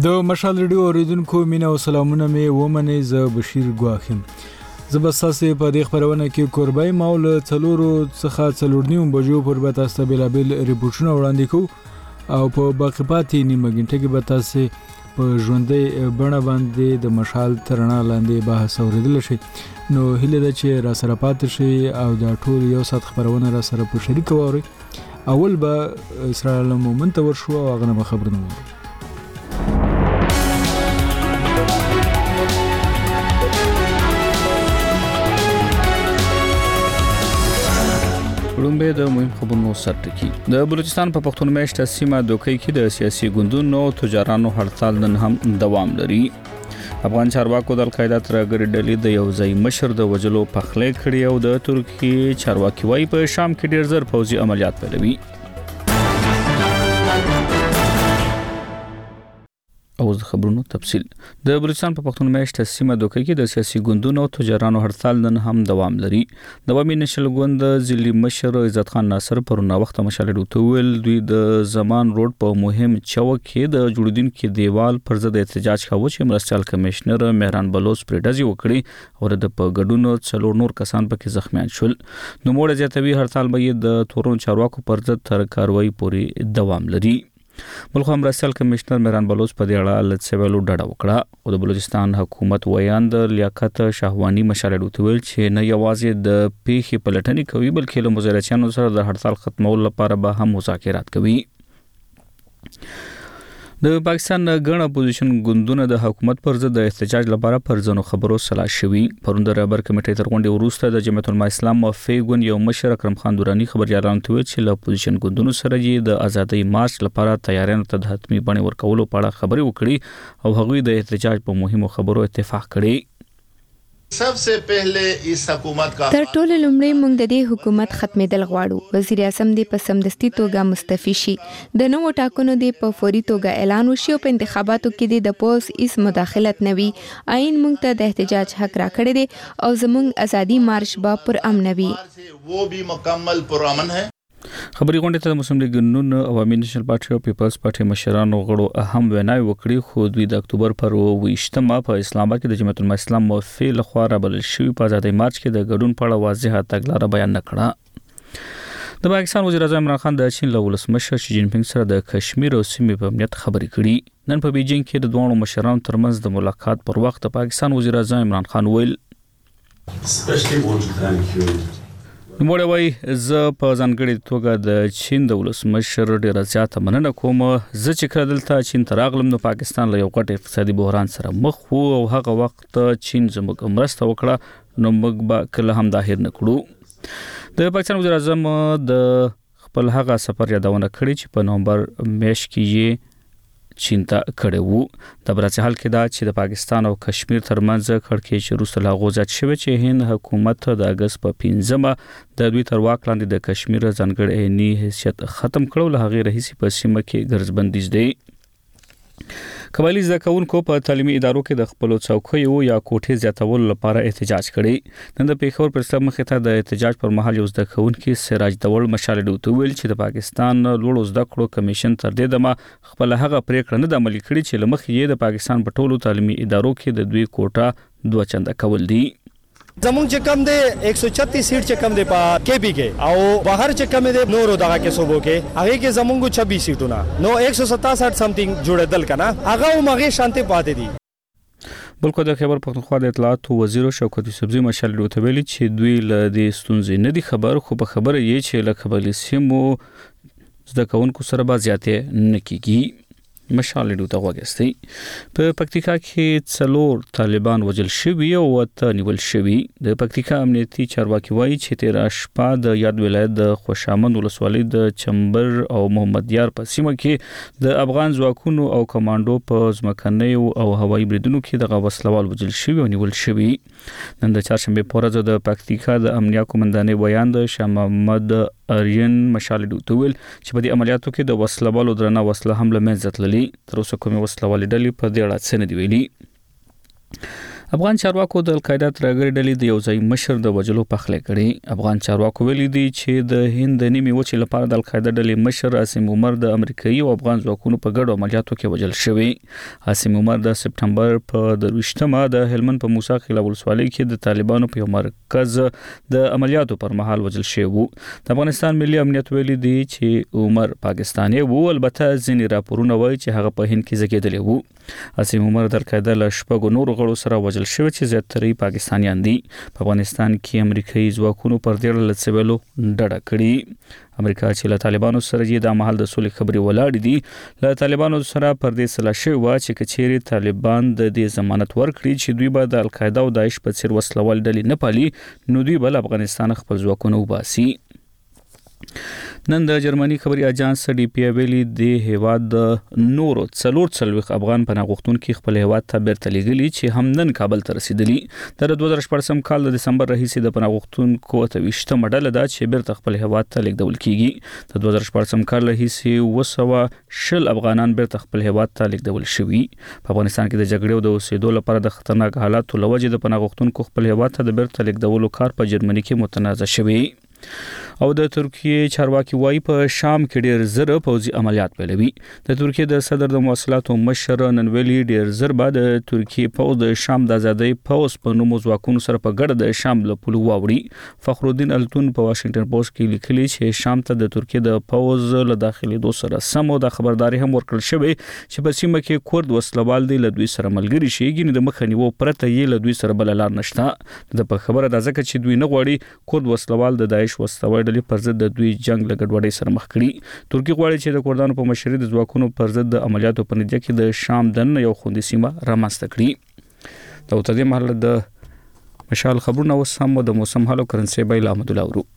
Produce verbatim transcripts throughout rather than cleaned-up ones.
د مشال ریډیو اوریدونکو مینا او سلامونه مې ومنې ز بشیر ګواخم زبساسه په دې خبرونه کې قربای مول څلورو څخه څلورنیو بجو پر به تاسو بلابل ریپورتونه وړاندې کوو او په باقی پاتې نیمه غنټه کې به تاسو په ژوندۍ بڼه باندې د مشال ترنا لاندې بحث اوریدل شي نو هله د چې را سره پاتې شي او دا ټول یو سات خبرونه را سره په شریک ووري اول به اسرائیل مومنت ورشو او غنه خبرونه ووري لومبه د مهم خبرونو سرټکی د بلوچستان په پښتون میشته سیمه دوکۍ کې د سیاسي ګوندونو تجارانو هړتال نن هم دوام لري افغان چارواکو د القاعده ترګر ډلې د یو ځای مشر د وجلو پخلې کړي او د ترکی چارواکي وای په شام کې ډیر زر فوجي عملیات پیلوي او د خبرونو تفصیل د بلوچستان په پښتون میشته سیمه دوکۍ کې د سیاسي ګوندونو تجارانو هړتال نن هم دوام لري د وامي نشل ګوند ضلعي مشر عزت خان ناصر پرونه وخت مشال ډوتول دوی د زمان روډ په مهم چوک کې د جوړیدونکو دیوال پر ضد احتجاج کاوه چې مرستيال کمشنر مهران بلوچ پریډازي وکړي او د په ګډونو څلور نور کسان پکې زخمیان شول نو موږ زیاتوي هړتال به د تورون چارواکو پر ضد تر کاروایی پورې دوام لري ملک مرستيال کمشنر مهران بلوچ په دې اړه لږ سوالو ډډه وکړه او د بلوچستان حکومت ویاند لیاقت شاهوانی مشال ډوتول چې نه یوازې د پیښې پلټنې کوي بلکې له مزارچیانو سره د هړتال ختمولو لپاره به هم مذاکرات کوي د پاکستان غن اپوزیشن ګوندونه د حکومت پر ضد د احتجاج لپاره پر ځنو خبرو سلا شوي پروند رهبر کمیټې تر غونډې وروسته د جمعیت العلماء اسلام موافق ګوند یو مشر اکرم خان دورانی خبريالانو ته ویل چې له اپوزیشن ګوندونو سره یې د ازادۍ مارچ لپاره تیارانو ته د حتمی بڼې ورکولو په اړه خبرې وکړي او هغوی د احتجاج په مهمو خبرو اتفاق کړي सबसे पहले इस हुकूमत का تر ټولو لومړی موږ د دې حکومت ختمېدل غواړو وزیر اعظم دې په سمدستي توګه مستعفي شي د نوو ټاکنو دې په فوري توګه اعلان وشي او په انتخاباتو کې د پولیس هیڅ مداخلت نه وي عین موږ ته د احتجاج حق راکړی دی او زموږ ازادي مارش به پر امن وي वो भी मुकम्मल पुरअमन है خبري غونډه ته مسلم لیگ نون عوامي نېشنل پارټي او پیپلز پارټي مشرانو غړو اهم ویناوي وکړي خو دوی د اکتوبر پر ویشتمه په اسلام آباد کې د جمعیت العلماء اسلام موافق لخوا رابل شوی په ازادۍ مارچ کې د ګډون په اړه واضحه تګلاره بیان نکړه د پاکستان وزیر اعظم عمران خان د چین له ولسمشر شي جین پینګ سره د کشمیر او سیمې په امنیت خبرې کړي نن په بیجینګ کې د دوه مشرانو ترمنځ د ملاقات پر وخت د پاکستان وزیر اعظم عمران خان ویل نوموړی وایي زه په ځانګړې توګه د چین د ولسمشر ډېره زیاته مننه کوم زه چې کله دلته چین ته راغلم نو پاکستان له یو غټ اقتصادي بحران سره مخ وو او هغه وخت چین زموږ مرسته وکړه نو موږ به کله هم دا هېر نه کړو د پاکستان وزیر اعظم د خپل هغه سفر یادونه کړې چې په نومبر میاشت کې یې چین ته کړی وو د برازیل حال کې دا چې د پاکستان او کشمیر ترمنځ کړکېچ وروسته لا غوځات شوی چې هند حکومت د اگست په پنځمه د دوی تر واک لاندې د کشمیر ځانګړی عیني حیثیت ختم کړو له هغې راهیسې په سیمه کې ګرځبندیز دی قبایلی زده کوونکو په تعلیمي ادارو کې د خپلو څوکیو یا کوټې زیاتولو لپاره احتجاج کړی نن د پیښور پر اسلام مخې ته د احتجاج پر مهال یو زده کوونکي سراج دول مشال ډوته ویل چې د پاکستان لوړو زده کړو کمیشن تر دې دمه خپل هغه پریکړه نه د عملي کړې چې لمخ یې د پاکستان په ټولو تعلیمي ادارو کې د دوی کوټه دوه چنده کول دي زمونږ چې کم دی ایک سو چھتیس سیټ چې کم دی په کې پی کې او بهر چې کم دی نورو دغه کې صوبو کې هغه کې زمونږ چھبیس سیټونه نو ایک سو ستاسٹھ سمثینګ جوړېدل کنه هغه مغه شانتي پاتې دي بلکې د خبر پښتونخوا د اطلاعات وزیر شوکت یوسفزي مشال ډوته ویلي چې دوی له دې ستونزې نه دي خبر خو په خبره یې چې له قبایلی سیمو زده کوونکو سره به زیاتې نه کیږي مشال ډوته وګستي په پکتیکا کې څلور طالبان وژل شوي او وته نیول شوي د پکتیکا امنیتي چارواکي وایي چې تیر شپه د یاد ولایت د خوشامند ولسوالۍ د چمبر او محمد یار په سیمه کې د افغان ځواکونو او کمانډو په ځمکنیو او هوایي بریدونو کې د وسلوال وژل شوي او نیول شوي نن د چهارشنبه په ورځ د پکتیکا د امنیه قومندانۍ بیان د شاه محمد ارین مشال ډوتول چې په دې عملیاتو کې د وسلوالو درنه وسله هم له منځه تللې تر اوسه کومه وسلوالې ډلې په دې اړه څه نه دی ویلي افغان چارواکو د القاعده ترګر ډلې د یو ځای مشر د وجلو پخله کړي. افغان چارواکو ویلي دي چې د هند د نیمه وچې لپاره د القاعده ډلې مشر عاصم عمر د امریکایي او افغان ځواکونو په ګډو عملیاتو کې وجل شوی. عاصم عمر د سپټمبر په درويشتمه د هلمند په موسی خیل ولسوالۍ کې د طالبانو په مرکز د عملیاتو پر مهال وجل شوی وو. د افغانستان ملي امنیت ویلي دي چې عمر پاکستاني وو، البته ځینې راپورونه وایي چې هغه په هند کې زګیدلی وو. عاصم عمر د القاعده له شپږو نورو غړو سره وجل شوی چې زیاتره پاکستانیان دي. په افغانستان کې امریکایي ځواکونو پر دې ډله څویلو ډډه کړې. امریکا چې له طالبانو سره یې د مهال د سولې خبري ولاړ دي، له طالبانو سره پر دې سلا شوی و چې کچېری طالبان د دې ضمانت ورکړي چې دوی به د القاعده او داعش په څیر وسلوال ډلې نه پالي، نو دوی بل افغانستان خپل ځواکونه وباسي. نن د جرمني خبري اژانس ډي پی ویلي د هیواد د نورو څلور څلويخ افغان پناه غوښتونکو خپل هیواد ته بیرته لېږلي چې هم نن کابل ته رسیدلی. د دوه زره شپږم کال د دسمبر راهیسې د پناه غوښتونکو ته وشته مډله ده چې بیرته خپل هیواد ته لیږدول کیږي. د دوه زره شپږم کال راهیسې وسوه شل افغانان بیرته خپل هیواد ته لیږدول شوي. په افغانستان کې د جګړې او د اوسېدو لپاره د خطرناک حالاتو لوجې د پناه غوښتونکو خپل هیواد ته د بیرته لیږدولو کار په جرمني کې متنازع شوی. او د ترکیه چارواکي وايي په شام کې ډیر زره پوځي عملیات پیلوي. د ترکیه د صدر د مواصلاتو مشر نن ویلي ډیر زر بعد د ترکیه پوځ د شام د آزادۍ پوځ په نوم ځواکونو سره په ګډه د شام له پولو واوړي. فخرالدین التون په واشنگټن پوسټ کې لیکلي چې شام ته د ترکیه د پوځ له داخلي دوه سره سمو د خبرداري هم ورکړل شوی چې په سیمه کې کورد وسلوال دي له دوی سره ملګری شي، ګینه د مخنیوو پرته یې له دوی سره بل لار نشته. د په خبره د ځکه چې دوی نه غواړي کورد وسلوال د داعش وسلوال ډلې پر ضد د دوی جنگ له ګډوډۍ سره مخ کړي. ترکیه غواړي چې د کردانو په مشرۍ د ځواکونو پر ضد د عملیاتو په نتیجه کې د شام دننه یو خوندي سیمه رامنځته کړي. دا اوته د محل د مشال خبرونه وسم د موسم حالو کرنسي بیل احمد الله ورو.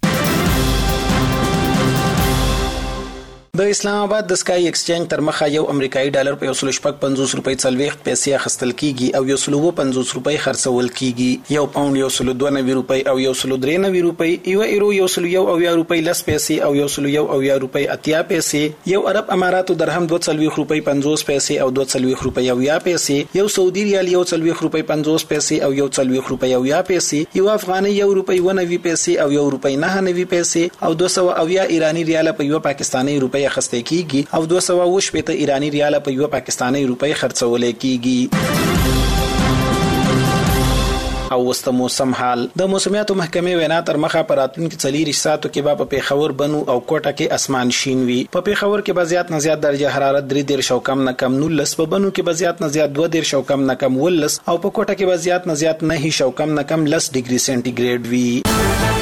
د اسلام آباد د سکای ایکسچینج تر مخه یو امریکایي ډالر په یو سل شپږ پنځوس روپۍ څلويخ پیسې اخیستل کیږي او یو سل پنځوس روپۍ خرڅول کیږي. یو پاوند یو سل دوه نوي روپۍ او یو سل درې نوي روپۍ، یو ایرو یو سل یو او یا روپۍ لس پیسې او یو سل یو او یا روپۍ اتیا پیسې، یو عرب اماراتو درهم دوه څلويخ روپۍ پنځوس پیسې او دوه څلويخ روپۍ او یا پیسې، یو سعودي ریال یو څلويخ روپۍ پنځوس پیسې او یو څلويخ روپۍ او یا پیسې، یو افغاني یو روپۍ و نوي پیسې او یو روپۍ نه نوي پیسې او دوه سوه او یا ایرانی ریال په یو پاکستاني روپۍ اخیستل کیږي او دوه سوه و شپږ ایرانی ریال په یو پاکستاني روپۍ خرڅول کیږي. او وسط موسم حال د موسمیاتو محکمې وینا تر مخه پراتونکو څلور ساعتو کې به په پیښور بنو او کوټه کې اسمان شین وي. په پیښور کې به زیات نه زیات درجه حرارت درې ډیر شو کم نه کم نولس، په بنو کې به زیات نه زیات دوه ډیر شو کم نه کم ولس او په کوټه کې به زیات نه زیات نه شو کم نه کم لس ډیګري سنټیګریډ وي.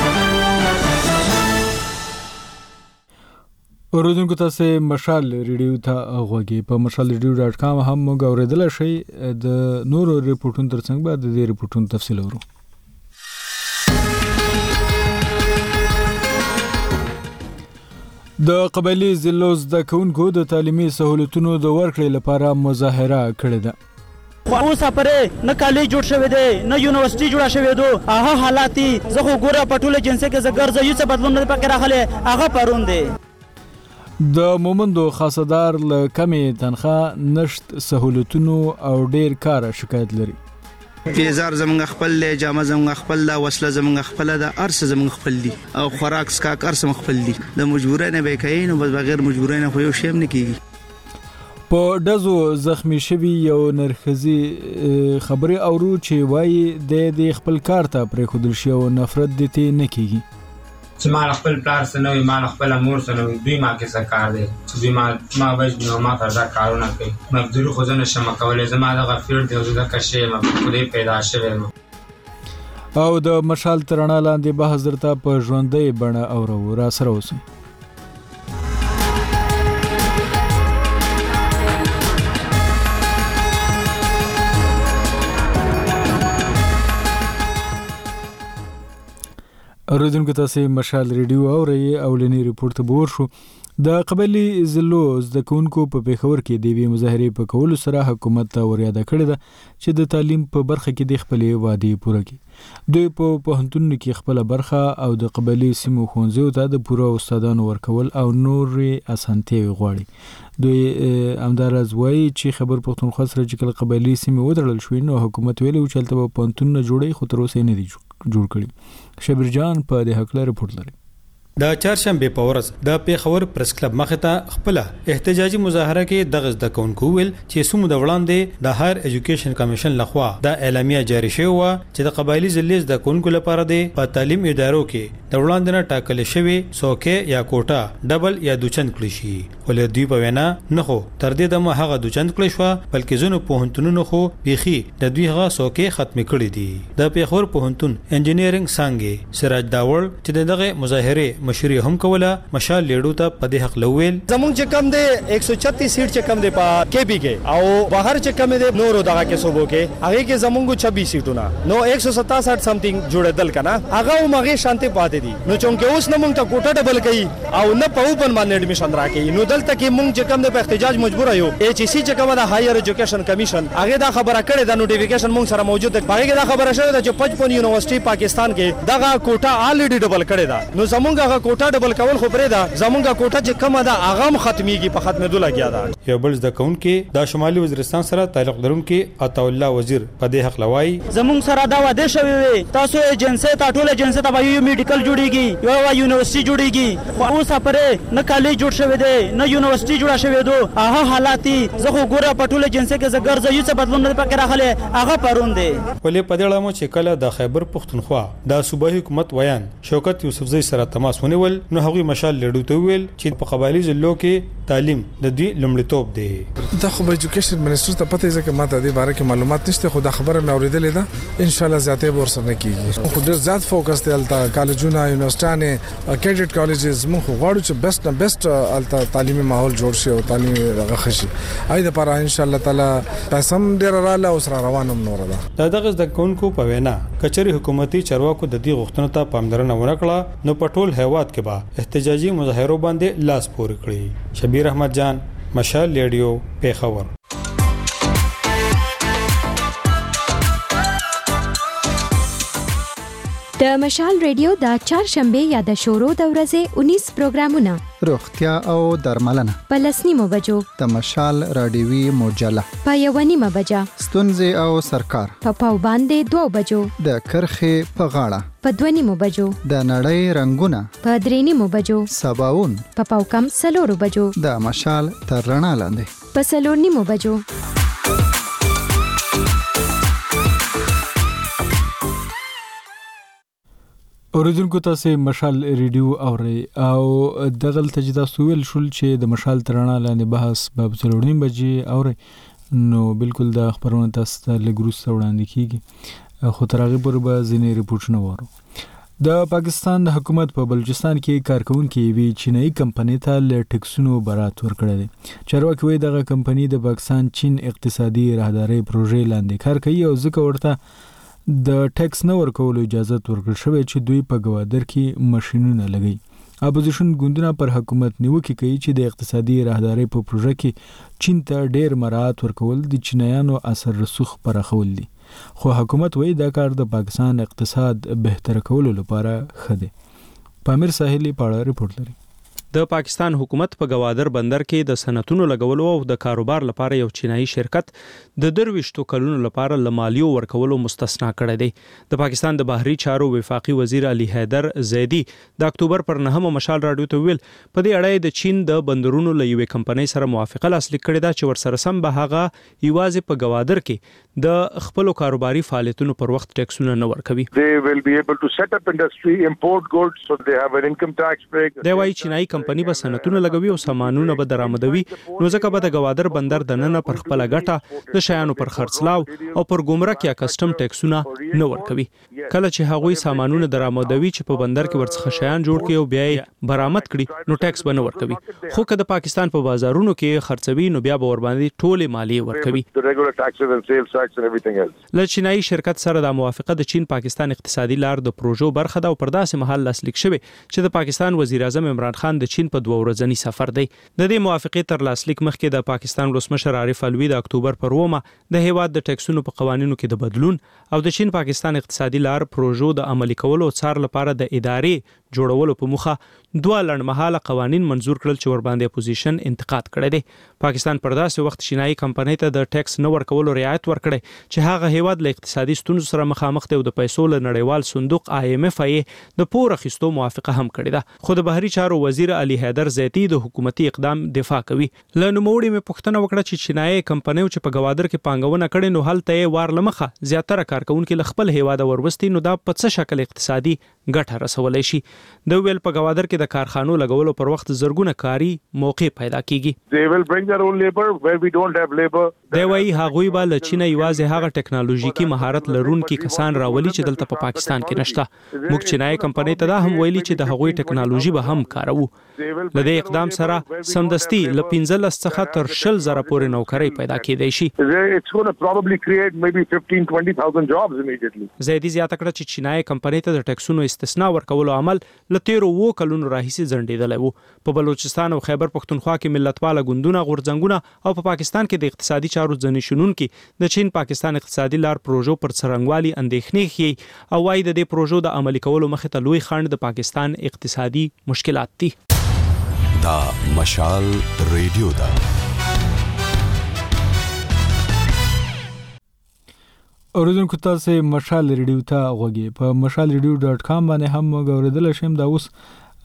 اوریدونکو تاسو مشال ریډیو ته غوږی په مشال ریډیو ډاټ کام هم موږ اوریدل شي. د نورو ریپورتونو ترڅنګ به د دې ریپورتونو تفصیل ورو. د قبایلی ضلعو زده کوونکو د تعلیمي سہولتونو د ورکړې لپاره مظاهره کړې ده. خو اوس پرې نه کالج جوړ شوی دی نه یونیورسيټي جوړه شوی دی. هغه حالاتي زه خو ګوره په ټوله جنسي کې زګر زې څه بدلون نه پکې راغلی، هغه پرون دی. د مومندو خاصدار له کمې تنخواه نشت سہولتونو او ډیر کار شکایت لري. پیزار زمونږ خپل له جامه زمونږ خپل لا وسله زمونږ خپل د ارس زمونږ خپل دي او خوراک سکاک ارس مخ خپل دي. د مجبورانه به کین او بغیر مجبورانه خو یو شیم نه کیږي. په دزو زخمی شوی یو نرخزي خبري اورو چې وای د خپل کار ته پرې خودل شي او نفرت دته نه کیږي. چې ما خپل پلار سره نو ما خپل امور سره دوی ما کې څه کار دی چې دوی ما ما وځ نو ما فرض کارونه کوي مبذور خو ځنه شم کولای زما د غفیر دی زده کښې ما خپل پیدا شوم. او د مشال ترانه لاندې به حضرت په ژوندۍ بڼه اورو را سره اوسئ. اوریدونکو تاسو مشال ریډیو اورئ او لنی ریپورت به ورشو د قبلي ضلعو زده کوونکو په پیښور کې د وی مظاهرې په کولو سره حکومت ته وریاده کړې ده چې د تعلیم په برخه کې د خپلې وعدې پوره کړي. دوی په پوهنتونونو کې خپل برخه او د قبلي سیمو ښوونځیو ته د پوره استادانو ورکول او نورې اسانتیاوې غواړي. دوی همداراز وایي چې خبر پښتونخوا سره چې کله قبلي سیمې ودرول شوې نو حکومت ویلي چې هلته به پوهنتونونه جوړوي خو تر اوسه یې نه دي جوړ کړي. شبیر جان په دې هکله رپورټ لري. د چهارشنبه په ورځ د پیښور پریس کلب مخې ته خپل احتجاجي مظاهره کې دغه زده کوونکو ویل چې سمو د وړاندې د هایر ایجوکیشن کمیشن لخوا د اعلامیه جاری شوی و چې د قبایلی ضلع زده کوونکو لپاره د په تعلیم ادارو کې د وړاندې نه ټاکل شوی څوکۍ یا کوټه ډبل یا دوچند کړی شي. ولې دوی په وینا نه خو تر دې دمه هغه دوچند کړی شو بلکې ځینو پوهنتونونو خو بیخي د دوی هغه څوکۍ ختم کړي دي. د پیښور پوهنتون انجینرینګ څنګه سراج داوړ چې دغه مظاهره مشري هم کوله مشال لیډو ته په دې حق لویل زمونږ چې کم دی ایک سو چھتیس سیټ چې کم دی په کې پی کې او بهر چې کم دی نورو دغه کې صوبو کې هغه کې زمونږ چھبیس سیټونه نو ایک سو ستاسٹھ سمثینګ جوړېدل کنه هغه مغه شانتي پاتې دي. نو چونکه اوس نه مونږ ته کوټه ډبل کړي او نه په اوپن باندې اډمیشن راکړي نو دلته کې مونږ چې کم دی په احتجاج مجبور یو. ایچ سی چې کم د هایر ایجوکیشن کمیشن هغه دا خبره کړې د نوټیفیکیشن مونږ سره موجود دی. هغه دا خبره شوه چې پچپن یونیورسيټي پاکستان کې دغه کوټه الریډي ډبل کړې ده. نو زمونږ هغه کوټه ډبل کول خو پرې ده زمونږه کوټه چې کومه ده هغه هم ختميږي په ختمېدو لګیا ده. یو بل د کون کې د شمالي وزیرستان سره تعلق لرونکي عطا الله وزیر په دې حق لوي زمونږ سره دا وعده شوی وي تاسو ایجنسی ته ټول ایجنسی ته یو میډیکل جوړیږي یو یونیورسيټي جوړیږي خو اوس پرې نه کالج جوړ شوی دی نه یونیورسيټي جوړه شوی دی. هغه حالاتي زه خو ګوره په ټول ایجنسی کې زګر زې څه بدلون نه پکې راغله هغه پرون دی. ولې په دې اړه چې کله د خیبر پښتونخوا د صوبایي حکومت ویان شوکت یوسفزئی سره تماس ونیول نو هغه مشال لیډو ته ویل چې په قبایلی ضلعو کې تعلیم د دې لومړیتوب دی. دا خو ایجوکیشن منسټر ته پته ځکه ماته د باره کې معلومات نشته خو دا خبره مې اوریدلې ده ان شاء الله زیاتې ور سره کیږي. خو ډېر زیات فوکس دی الته کالجونه یونیورسيټانه کیډټ کالجز موږ غواړو چې بیسټ نه بیسټ الته تعلیمي ماحول جوړ شي او تعلیم راغښ شي. اې د لپاره ان شاء الله تعالی تاسو ډېر رااله او سره روانم نور ده. دا دغه د کونکو په وینا کچري حکومتي چارواکو د دې غوښتنو ته پاملرنه ونکړه نو په ټول هیواد کې به احتجاجي مظاهرو باندې لاس پورې کړی. شبیر احمد جان مشال ریډیو پیښور. د مشال ریډیو د چهارشنبه یا د شورو د ورځې انیس پروګرامونه روغتیا او درملنه په لسنیمو بجو د مشال راډیوي موجله په یو نیمه بجه ستونزې او سرکار په پاو باندې دوه بجو د کرخې په غاړه په دوه نیمو بجو د نړۍ رنگونه په درې نیمو بجو سباون په پاو کم سلورو بجو د مشال تر رڼا لاندې په سلور نیمو بجو. اوریدونکو تاسو مشال ریډیو اورئ او دغه تجدا سویل شول چې د مشال ترانه لاندې بحث په څلورنیم بجې اورئ نو بالکل د خبرونه تاسو ته لګروس وړاندې کیږي خو ترغه پر به ځینې ریپورتونه وره. د پاکستان د حکومت په بلوچستان کې کارکونکو وی چینایي کمپنی ته ل ټیکسونو برات ورکړی دی. چارواکي وایي دغه کمپنی د پاکستان چین اقتصادي راهداري پروژې لاندې کار کوي او ځکه ورته د ټیکس نه ورکولو اجازه ورکړل شوې چې دوی په ګوادر کې ماشينونه لګي. اپوزیشن ګوندونه پر حکومت نیوکه کوي چې د اقتصادي راهداري په پروژه کې چین ته ډېر مراعات ورکول د چینایانو اثر رسوخ پرخول دي. خو حکومت وایي دا کار د پاکستان اقتصاد بهتر کولو لپاره ښه دی. پامیر ساحلی په اړه ریپورت لري. د پاکستان حکومت په ګوادر بندر کې د صنعتونو لګولو او د کاروبار لپاره یو چینایي شرکت د درويشتو کلونو لپاره لمالیو ورکولو مستثنا کړی دی. د پاکستان د بهري چارو وفاقي وزیر علي حیدر زیدی د اکتوبر پر نهمه مشال راډیو ته ویل په دې اړه د چین د بندرونو له یوې کمپنۍ سره موافقه لاسلیک کړې ده چې ورسره سم به هغه یوازې په ګوادر کې د خپل کاروباري فعالیتونو پر وخت ټیکسونه نه ورکوي. They will be able to set up industry, import goods, so they have an income tax break. دی وايي چینایي کمپنی به صنعتونه لګوي او سامانونه به درآمدوي، نو ځکه به د ګوادر بندر دننه پر خپل ګټه د شیانو پر خرڅلاو او پر ګمرک یا کسټم ټیکسونه نه ورکوي. کله چې هغوی سامانونه درآمدوي چې په بندر کې ورڅخه شیان جوړ کړي او بیا یې برآمد کړي، نو ټیکس به نه ورکوي. خو که د پاکستان په بازارونو کې خرڅوي نو بیا به ورباندې ټولې مالیې ورکوي. له چینایي شرکت سره د موافقه د چین پاکستان اقتصادي لار د پروژو برخه ده او پر داسې مهال لاسلیک شوی چې د پاکستان وزیر اعظم عمران خان د چین په دوه ورځني سفر دی. د دې موافقې تر لاسلیک مخکې د پاکستان ولسمشر عارف الوی د اکتوبر پر اومه د هیواد د ټیکسونو په قوانینو کې د بدلون او د چین پاکستان اقتصادي لار پروژو د عملي کولو او څار لپاره د ادارې جوړولو په موخه دوه لړمحاله قوانین منزور کړل چې ورباندې اپوزیشن انتقاد کړی دی. پاکستان پر داسې وخت چینایي کمپنۍ ته د ټیکس نه ورکولو رعایت ورکړی چې هغه هیواد له اقتصادي ستونزو سره مخامخ دی او د پیسو له نړیوال صندوق آی ایم ایف یې د پور اخیستو موافقه هم کړې ده. خو د بهري چارو وزیر علي حیدر زیتی د حکومتي اقدام دفاع کوي. له نوموړي مې پوښتنه وکړه چې چینایي کمپنۍ چې په ګوادر کې پانګونه کړې نو هلته یې وار لمخه زیاتره کارکونکو له خپل هیواد وروستي، نو دا په څه شکل اقتصادي ګټه رسولای شي؟ د ویل په ګوادر کې د کارخانو لګولو پر وخت زرګونه کاري موقع پیدا کیږي. دی وايي هغوی به له چینه یوازې هغه ټکنالوژیکي مهارت لرونکي کسان راولي چې دلته په پاکستان کې نشته. موږ چینایي کمپنۍ ته دا هم ویلي چې د هغوی ټکنالوژي به هم کاروو. له دې اقدام سره سمدستي له پنځلس څخه تر شل زره پورې نوکرۍ پیدا کېدای شي. زیدي زیاته کړه چې چینایي کمپنۍ ته د ټیکسونو استثنا ورکولو عمل له تیرو وو کلونو راهیسې ځنډېدلی وو. په بلوچستان او خیبر پښتونخوا کې ملتپاله ګوندونه غورځنګونه او په پاکستان کې د اقتصادي چارو ځنې شنونکي د چین پاکستان اقتصادي لار پروژو پر څرنګوالي اندېښنې ښیي او وایي د دې پروژو د عملي کولو مخې ته لوی خنډ د پاکستان اقتصادي مشکلات دي. دا مشال ریډیو ده. اوریدونکو تاسو مشال ریډیو ته غوږی په مشال ریډیو ډاټ کام باندې هم غوړېدل شم. دا اوس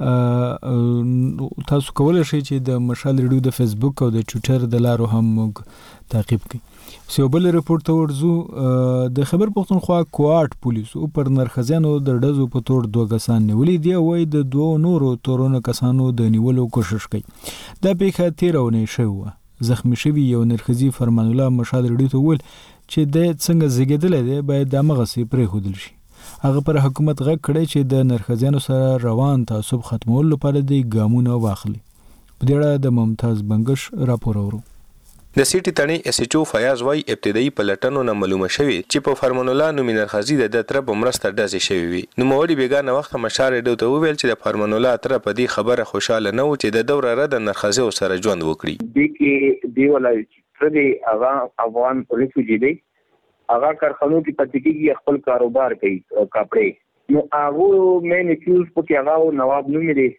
تاسو کولای شئ چې د مشال ریډیو د فیسبوک او د ټوئیټر د لارو هم تعقیب کړئ. سو بل ریپورت ته ورځو. د خیبر پښتونخوا کوارټ پولیسو پر نرخزیانو د ډزو په تور دوه کسان نیولې دي او د دوه نورو تورونو کسانو د نیولو کوشش کوي. دا پیښه تیرونه شوه. زخمی شوی یو نرخزی فرمان الله مشال ریډیو ته ول چې د څنګه زیږیدل دي باید د مغسي پرې خودل شي. هغه پر حکومت غږ کړی چې د نرخزیانو سره روان تعصب ختمول لپاره د ګامونه واخلي. په دې اړه د ممتاز بنگش راپور اورو. د سیټي تڼي اس ایچ او فیاض وای ابتدایي پلټنو نه معلومه شوې چې په فرمان الله نومي نرخزي د تر په مرسته ډزې شوې وي. نو موري بیګانه وخت مشار ډو ته ویل چې د فرمان الله تر په دې خبره خوشاله نه و چې د دوره رد نرخزي سره ژوند وکړي. د کې دی ولای چې د هغه افغان ریفوجی دی هغه کارخانو کې پاتې کېږي خپل کاروبار کوي کپڑے. نو هغه مین کیوز په کې هغه نواب نومي دی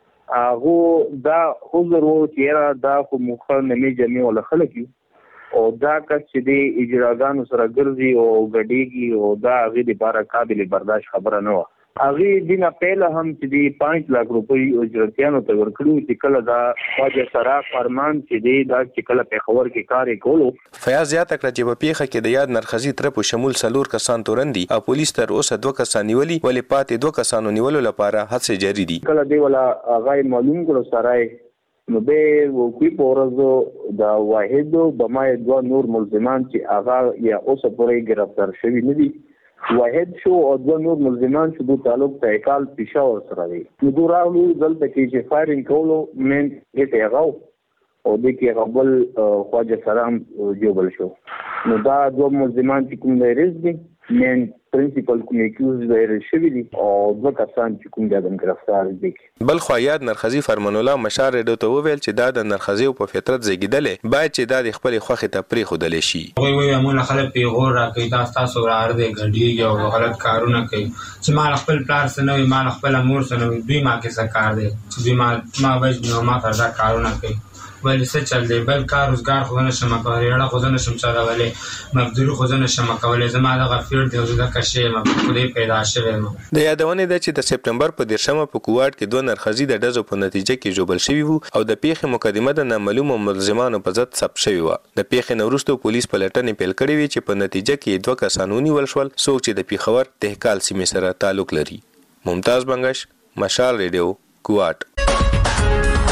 هغه دا حضور وو چې دا خو مخه نمې جمعي ولا خلک او دا کس چې د اجراګانو سره ګرځي او غډيږي او دا هغه د بار قابل برداشت خبره نه و. هغه دینه پهله هم چې د پنځه لک روپۍ اجرتیانو ته ورکړو چې کله دا واجه سره فرمان چې دی دا چې کله په خبر کې کار کولو. فیاض زیاته کړه چې په پیښه کې د یاد نرخزي تر په شمول سلور کسان تورندي او پولیس تر اوسه دوه کسان نیولي ولې پاتې دوه کسانو نیولو لپاره هڅې جاري دي. کله دی ولا هغه معلوم کړو سره نو به وکوي پورزو دا واحد بمای دوه نور ملزمان چې هغه یا اوسه پورې گرفتار شوی نه دي. واحد شو او دوه نور ملزمان چې د تعلق تایکال پېښور سره دي. نو دوه راولو دلته کې چې فایرینګ کولو من هټه غاو او د کې غبل خواجه سلام جوړل شو. نو دا دوه ملزمان چې کوم دی رز دي من پرنسپل کوم کیوز دی شوی دي او دوه کسان چې کوم د گرفتار دي. بل خو یاد نرخزي فرمان الله مشار ډو ته ویل چې دا د نرخزي په فطرت زیږیدل باید چې دا د خپل خوخه ته پری خودل شي. وای وای موږ خلک پیغور راکې تاسو تاسو راړ دې غډي او غلط کارونه کوي چې ما خپل پلار سره نه ما خپل امور سره دوی ما کې څه کار دي چې دوی ما ما وځ نو ما فرض کارونه کوي ولی څه چل دی بل کار روزګار خو نه شم کولای اړه خو نه شم چلولای مزدوري خو نه شم کولای زما د غفیر دی زده کښې ما خپل پیدا شوه. د یادونه ده چې د سپټمبر په دیرشمه په کوارټ کې دوه نرخزي د ډزو په نتیجه کې جوړل شوی وو او د پیښې مقدمه د نامعلومو ملزمانو په ضد ثبت شوی و. د پیښې نورستو پولیس پلټنې پیل کړې وی چې په نتیجه کې دوه کسان ونیول شول څوک چې د پیښور تهکال سیمې سره تعلق لري. ممتاز بنگش، مشال ریډیو، کوارټ.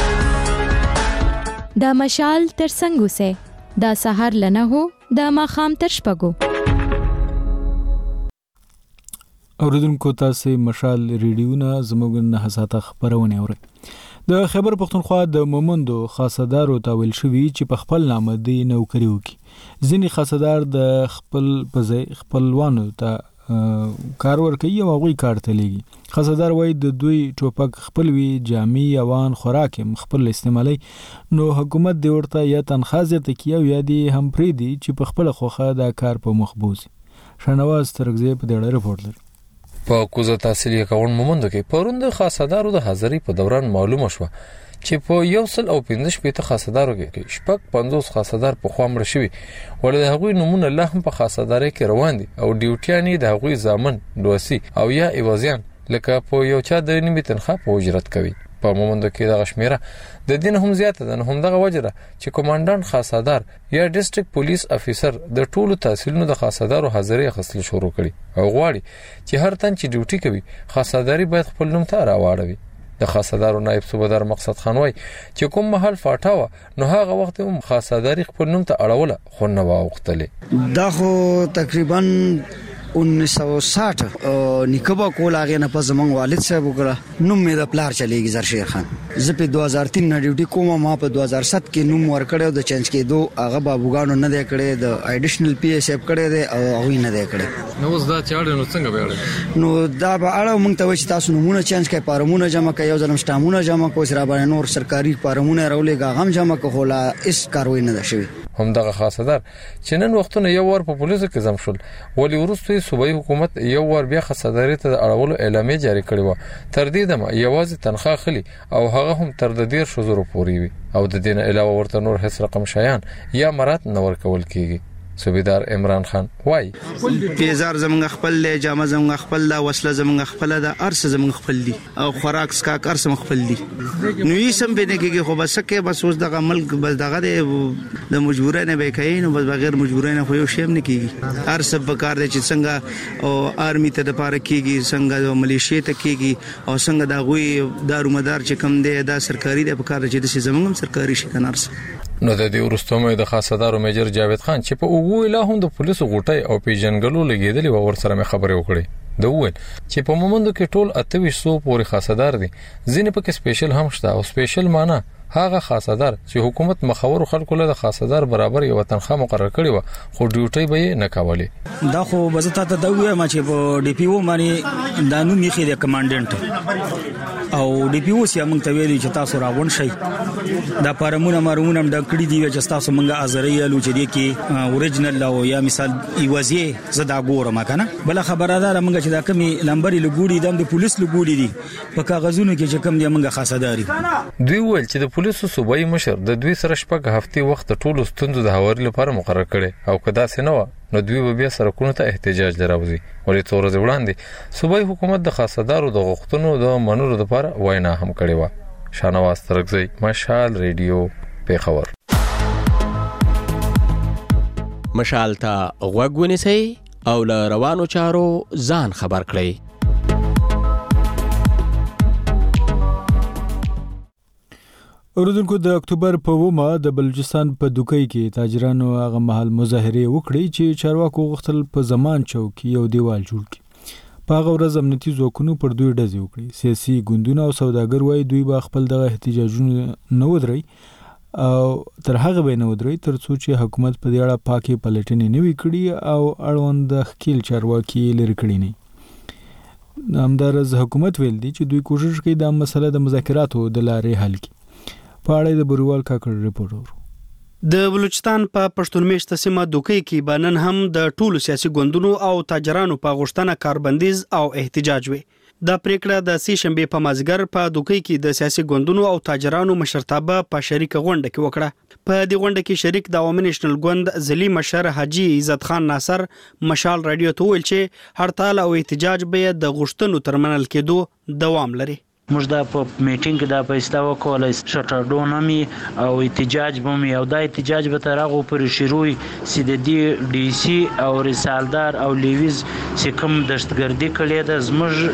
دا مشال تر څنګه سه دا سحر لنه هو دا ماخام تر شپږو. اوریدونکو تاسو مشال ریډیو نه زموږ نه حساته خبرونه اورئ. د خیبر پختونخوا د مومندو خاصدارو تاویل شوی چې په خپل نامه دی نوکری وکي. ځینې خاصدار د خپل پځای خپلوانو ته کار ورکوي او هغوی کار ته لیږي. خاصدار وایي د دوی ټوپک خپلوي جامې اوان خوراک خپل استعمالي نو حکومت دی ورته یا تنخواه زیاته کوي او یا دی هم پرېږدي چې په خپله خوښه دا کار په مخ بوځي. شاهنواز ترکزی په دې اړه رپورټ لري. په کوزه تحصیلي کون مومندو کې پرون د خاصدارو د حاضری په دوران معلومه شو چې په یو سل او پنځه شپږ خاصدارو کې شپږ پنځوس خاصدار په خوا مړ شوي ولې د هغوی نمونه لا هم په خاصداري کې روان دي او ډیوټیانې د هغوی ځامن دوسی او یا ایوازیان لکه په یو چا د نیمه تنخواه په اجرت کوي. په مومندو کې د غشمیره د دین هم زیاته ده. هم دغه وجره چې کمانډان خاصدار یا ډیسټریکټ پولیس افیسر د ټولو تحصیلونو د خاصدارو حاضری اخیستل شروع کړي او غواړي چې هر تن چې ډیوټي کوي خاصداري باید خپل نوم ته راوړوي. د خاصدارو نائب صوبیدار مقصد خان وای چې کوم محل فاټاوه نو هغه وخت هم خاصداري خپل نوم ته اړوله خو نه واوختلې. دا خو تقریبا उन्नीस सौ साठ निकबा कोल आगे न पस मंग वालिद साहब वगैरह नुम में द प्लार चलेगी जरशेर खान जब दो हज़ार तीन न ड्यूटी कोमा मा पे दो हज़ार सात के नुम वर कड़े द चेंज के दो आगा बाबूगानो न दे कड़े the additional P S F कड़े दे او نه دې کړې نو اوس دا چاړه نو څنګه ویاړي نو دا به اړه مونږ ته وچې تاسو نمونه چینج کړئ پارمونه جمع کړئ یو ځلم سټامونه جمع کوئ سره باندې نور سرکاري پارمونه راولېګا غم جمع کوله اس کاروي نه ده شوی. هم دغه خاصدار چې نن وختونه یو ور په پولیسو کې زم شول ولی ورسته صوبایي حکومت یو ور بیا خاصداري ته اړولو اعلامیه جاری کړې و. تر دې دمه یوازې تنخواه خلی او هغه هم تر د ډیر شزور پوري وي او د دین علاوه ورته نور هیڅ رقم شایان یا مرات نور کول کیږي. صوبیدار عمران خان وای پیزار زمنګ خپل له جامه زمنګ خپل لا وسله زمنګ خپل دا ارس زمنګ خپل دي او خوراک سکا ارس مخفل دي نو یې سم به نه کېږي خو بس کې بس اوس دغه ملک بس دغه د مجبورای نه به کوي نو بس بغیر مجبورای نه خو یو شیم نه کېږي. ارس په کار دي چې څنګه او آرمی ته د پاره کېږي څنګه ملیشیا ته کېږي او څنګه دا غوي دارو مدار چې کم دی دا سرکاري دی په کار چې د زمنګ سرکاري شي کنه ارس. نو د دې ورستومه د خاصدارو میجر جاوید خان چې په اوغو لا هم د پولیسو غوټي او پیژنګلو لګیدلی و ور سره خبرې وکړي د وویل چې په مومندو کې ټول اته سو پورې خاصدار دي ځینې پکې سپیشل هم شته او سپیشل معنی هغه خاصدار چې حکومت مخاور خلکو له خاصدار برابر یو تنخواه مقرر کړی و خو ډیوټي به نه کاولي. دا خو بزته ته دا وایم چې په ډي پی او باندې دانو میخي د کمانډنټ او ډي پی او سي موږ ته ویلي چې تاسو راغون شئ دا پرمونه مارونه د کړی دی چې تاسو موږ ازري الو چې دی کې اوریجنل او یا مثال ایوازي زدا ګورم کنه بل خبردار موږ چې دا کمی لمبري لګوري د پولیس لګوري دي په کاغذونو کې چې کم دی موږ خاصداري. دوی ول چې د پولیسو صوبایي مشر د دوی سره شپږ هفتې وخت ټولو ستوندو د هواري لپاره مقرر کړي او کدا سينو نو دوی بیا سرکونو ته احتجاج دراوځي ولې تور ورځ وړاندې صوبایي حکومت د خاصدارو د غوښتنو د منلو لپاره وینا هم کړې و. شاهنواز ترکزی مشال ریډیو پیښور. مشال ته غوږ ونیسئ او له روانو چارو ځان خبر کړئ. اوریدونکو د اکتوبر په ومه د بلوچستان په دوکۍ کې تاجرانو هغه محل مظاهره وکړي چې چارواکو غوښتل په زمان چوک یو دیوال جوړ کړي. په هغه ورځ امنیتي ځواکونو پر دوی ډزې وکړي. سیاسي ګوندونه او سوداګر وایي دوی به خپل دغه احتجاجونه نه ودري او تر هغه به نه ودري تر څو چې حکومت په دې اړه پاکي پلټنې نه وي کړي او اړوند خکیل چارواکي لري کړي نه. همدارز حکومت ویل دي چې دوی کوشش کوي دا مسله د مذاکراتو د لارې حل کړي. په اړه د بروال کاکړ ریپورت ورو. د بلوچستان په پښتون میشته سیمه دوکۍ کې بنن هم د ټولو سیاسي ګوندونو او تاجرانو په غوښتنه کاربندیز او احتجاج وي. دا پریکړه د سې شنبه په مازیګر په دوکۍ کې د سیاسي ګوندونو او تاجرانو مشرتابه په شریک غونډه کې وکړه. په دې غونډه کې شریک د عوامي نېشنل ګوند ځلي مشر حاجی عزت خان ناصر مشال رادیو ته ویل چې هړتال او احتجاج به د غوښتنو ترمنل کېدو دوام لري. موږ دا په میټینګ کې دا پیستا وکول شټر ډونامي او احتجاج بومي او دا احتجاج به تر هغه پورې شروع سي د دي ډي سي او رسالدار او لیویز چې کوم دهشتګردي کړې ده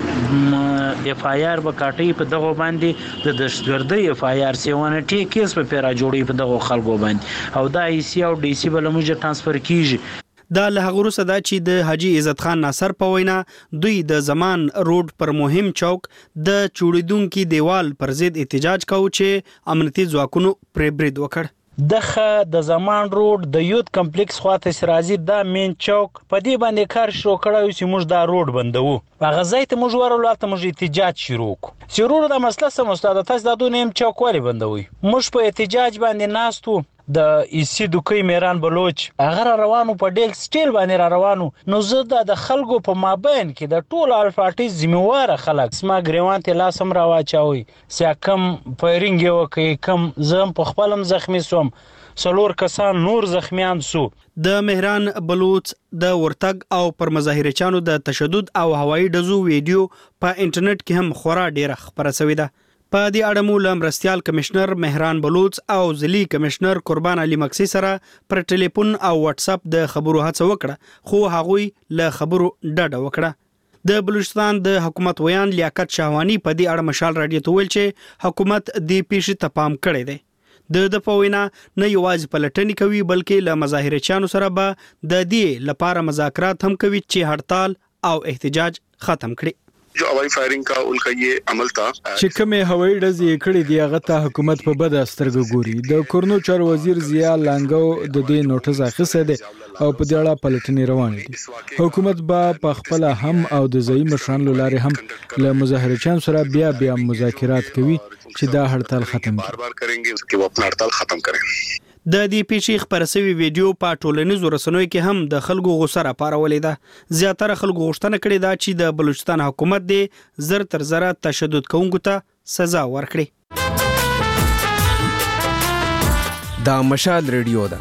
زموږ اف آی آر به کاټي په دغه باندې د دهشتګردي اف آی آر سیوانه ټی کیس په پیرا جوړي په دغه خلکو باندې او دا ای سی او ډي سی بل موږ ترانسفر کیږي. دا له هغه وروسته دا چې د حاجی عزت خان ناصر په وینا دوی د زمان روډ پر مهم چوک د چوړیدونکو دیوال پر ضد احتجاج کاوه چې امنیتي ځواکونو پرې برید وکړ. دغه د زمان روډ د یوت کمپلیکس خواته سرازي د مین چوک په دې باندې کار شروع کړو چې موږ دا روډ بندو. هغه ځای ته موږ ورولته موږ احتجاج شروع کړو. سرور د مسله سم استاد تاسو د دونیم چوک والی بندوي. موږ په احتجاج باندې ناستو. د ایسی دوکې میران بلوچ هغه روانو په ډیل سټیل باندې را روانو. نو زه د خلکو په مابین کې د ټول الفاټي ذمہوار خلک سما ګریوان ته لاس هم راواچوي سیا کم فایرینګ یو کوي کم زم په خپلم زخمی سوم سلور کسان نور زخمیان سو. د مهران بلوچ د ورتګ او پر مظاهره چانو د تشدد او هوایي ډزو ویډیو په انټرنیټ کې هم خورا ډیره خبره شوې ده. په دې اړه مو له مرستیال کمشنر مهران بلوچ او ځلي کمشنر قربان علي مکسی سره پر ټلیفون او واتس اپ د خبرو هڅه وکړه خو هغوی له خبرو ډډه وکړه. د بلوچستان د حکومت ویان لیاقت شاهوانی په دې اړه مشال رادیو ته ویل چې حکومت دې پیښې ته پام کړی دی. د د پوینا نه یوازې پلټنې کوي بلکې له مظاهره چانو سره به د دې لپاره مذاکرات هم کوي چې هړتال او احتجاج ختم کړي. جو هوائی فائرنگ کا ان کا یہ عمل تھا چې کومه هوائی ډزې کړې دی هغه ته حکومت په بد سترګو ګوري. د کورنو چار وزیر ضیا لانګو د دې نوټس اخیسته دی او په دې اړه پلټنې روانې دي. حکومت به په خپل هم او د ځای مشران لاره هم له مظاهرچان سره بیا بیا مذاکرات کوي چې دا هړتال ختم بار بار کریں گے کہ وہ اپنا هړتال ختم کریں. د دې پیښې خبره شوی ویډیو په ټولنیزو رسنیو کې هم د خلکو غوسه راپارولې ده. زیاتره خلکو غوښتنه کړې ده چې د بلوچستان حکومت دې زر تر زره تشدد کوونکو ته سزا ورکړي. دا مشال ریډیو ده.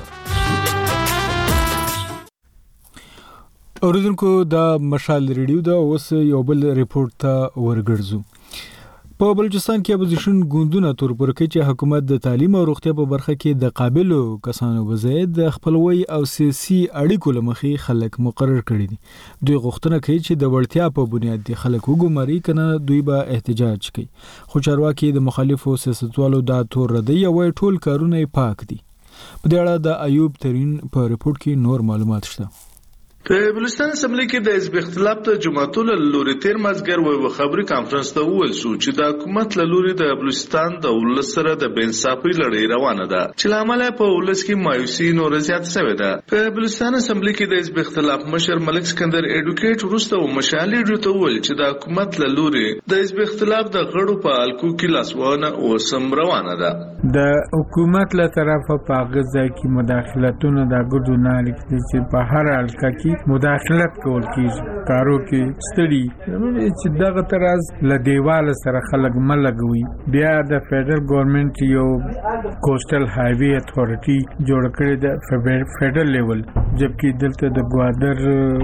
اوریدونکو د مشال ریډیو دا اوس یو بل ریپورت ته ورګرځو. په بلوچستان کې اپوزیشن ګوندونه تور پر کوي چې حکومت د تعلیم او روغتیا په برخه کې د قابلو کسانو بځای د خپلوي او سیاسي اړیکو لمخې خلک مقرر کړي دي. دوی غوښتنه کوي چې د وړتیا په بنیاد د خلک وګماري کنه دوی به احتجاج کوي. خو چارواکي د مخالفو سیاستوالو دا تور ردی او ټول کارونه پاک دي. په دې اړه د ایوب ترين په ریپورت کې نور معلومات شته. په بلوچستان اسمبلی کې د حزب اختلاف ته جماعتو له لوري تیر مازګر وو خبري کانفرنس ته وویل شو چې د حکومت له لوري د بلوچستان د ولس سره د بنصافي لړۍ روانه ده چې لامل په ولس کې مایوسي نور زیات شوې ده. په بلوچستان اسمبلی کې د حزب اختلاف مشر ملک سکندر اډوکیټ ورسته و مشالې ډیو ته وویل چې د حکومت له لوري د حزب اختلاف د غړو په الکو کې لاسوانه او سم روانه ده. د حکومت له طرفه په غزا کې مداخلتونه د ګډو نه لري چې په هر الکا کې مداخلت کول کیږي کارو کې ستړي چې دغه تراز له دیواله سره خلک ملګوي. بیا د فدرال ګورنمنت یو کوسټل هایوی اتھارټي جوړ کړی د فدرال لیول جبکې دلته د ګوادر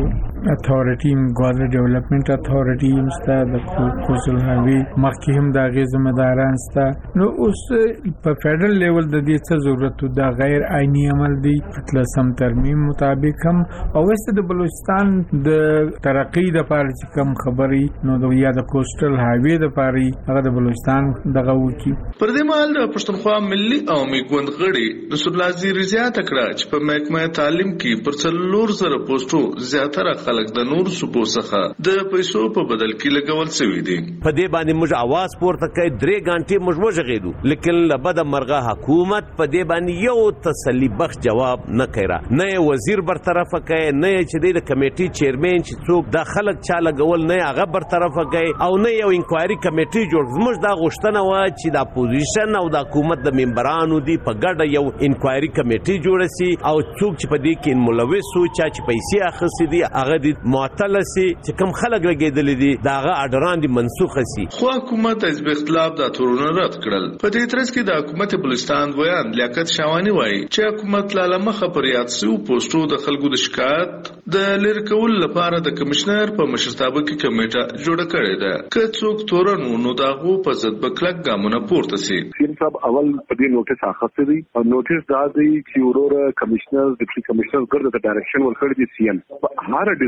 اتھارټي ګوادر ډیولپمنٹ اتھارټي مستا د کوسټل هایوی مخکې هم د غي ځمداران ستا. نو اوس په فدرال لیول د دې څه ضرورت د غیر عیني عمل دی تلسم ترمیم مطابق هم او وست د بلوچستان د ترقی د پاره چې کم خبري نو د یا د کوسټل هایوی د پاره هغه د بلوچستان دغه وکی. پر دې مهال د پښتونخوا ملي عوامي ګوند غړي رسول الله زیری زیات کړه چې په محکمه تعلیم کې پر څلور زره پوسټو زیاتره خلک د نور صوبو څخه د پیسو په بدل کې لګول شوی دي. په دې باندې موږ आवाज پورته کړ درې غانټې موږ وژغېدو لیکن لبد مرغه حکومت په دې باندې یو تسلی بخش جواب نه کړه. نه وزیر برطرف کړي نه چې د کمیټي چیرمن چې څوک د خلک چا لګول نه هغه برطرف کړي او نه یو انکوایري کمیټي جوړ. موږ دا غوښتنه و چې د اپوزیشن او د حکومت د ممبرانو دی په ګډه یو انکوایري کمیټي جوړ شي او څوک چې په دې کې ملوث سو چا چې پیسې اخیستي دي هغه د معطل شي چې کم خلک لګیدل دي دا هغه اډران دي منسوخ شي. خو حکومت حزب اختلاف د تورونه رد کړل. په دې ترڅ کې د حکومت بلوچستان ویان لیاقت شاوانی وایي چې حکومت لاله مخه پر یاد سو پوسټو د خلکو د شکایت د لری کول لپاره د کمشنر په مشرتابه کې کمیټه جوړه کړې ده. که څوک تورن نو داغو په ضد بکلک ګامونه پورته سي. سیم صاحب اول په دې نوټس اخیسته دي او نوټس دا دی چې ورور کمشنر ډیپټي کمشنر ګرځي د ډایرکشن ورکړي دي سی ام په هر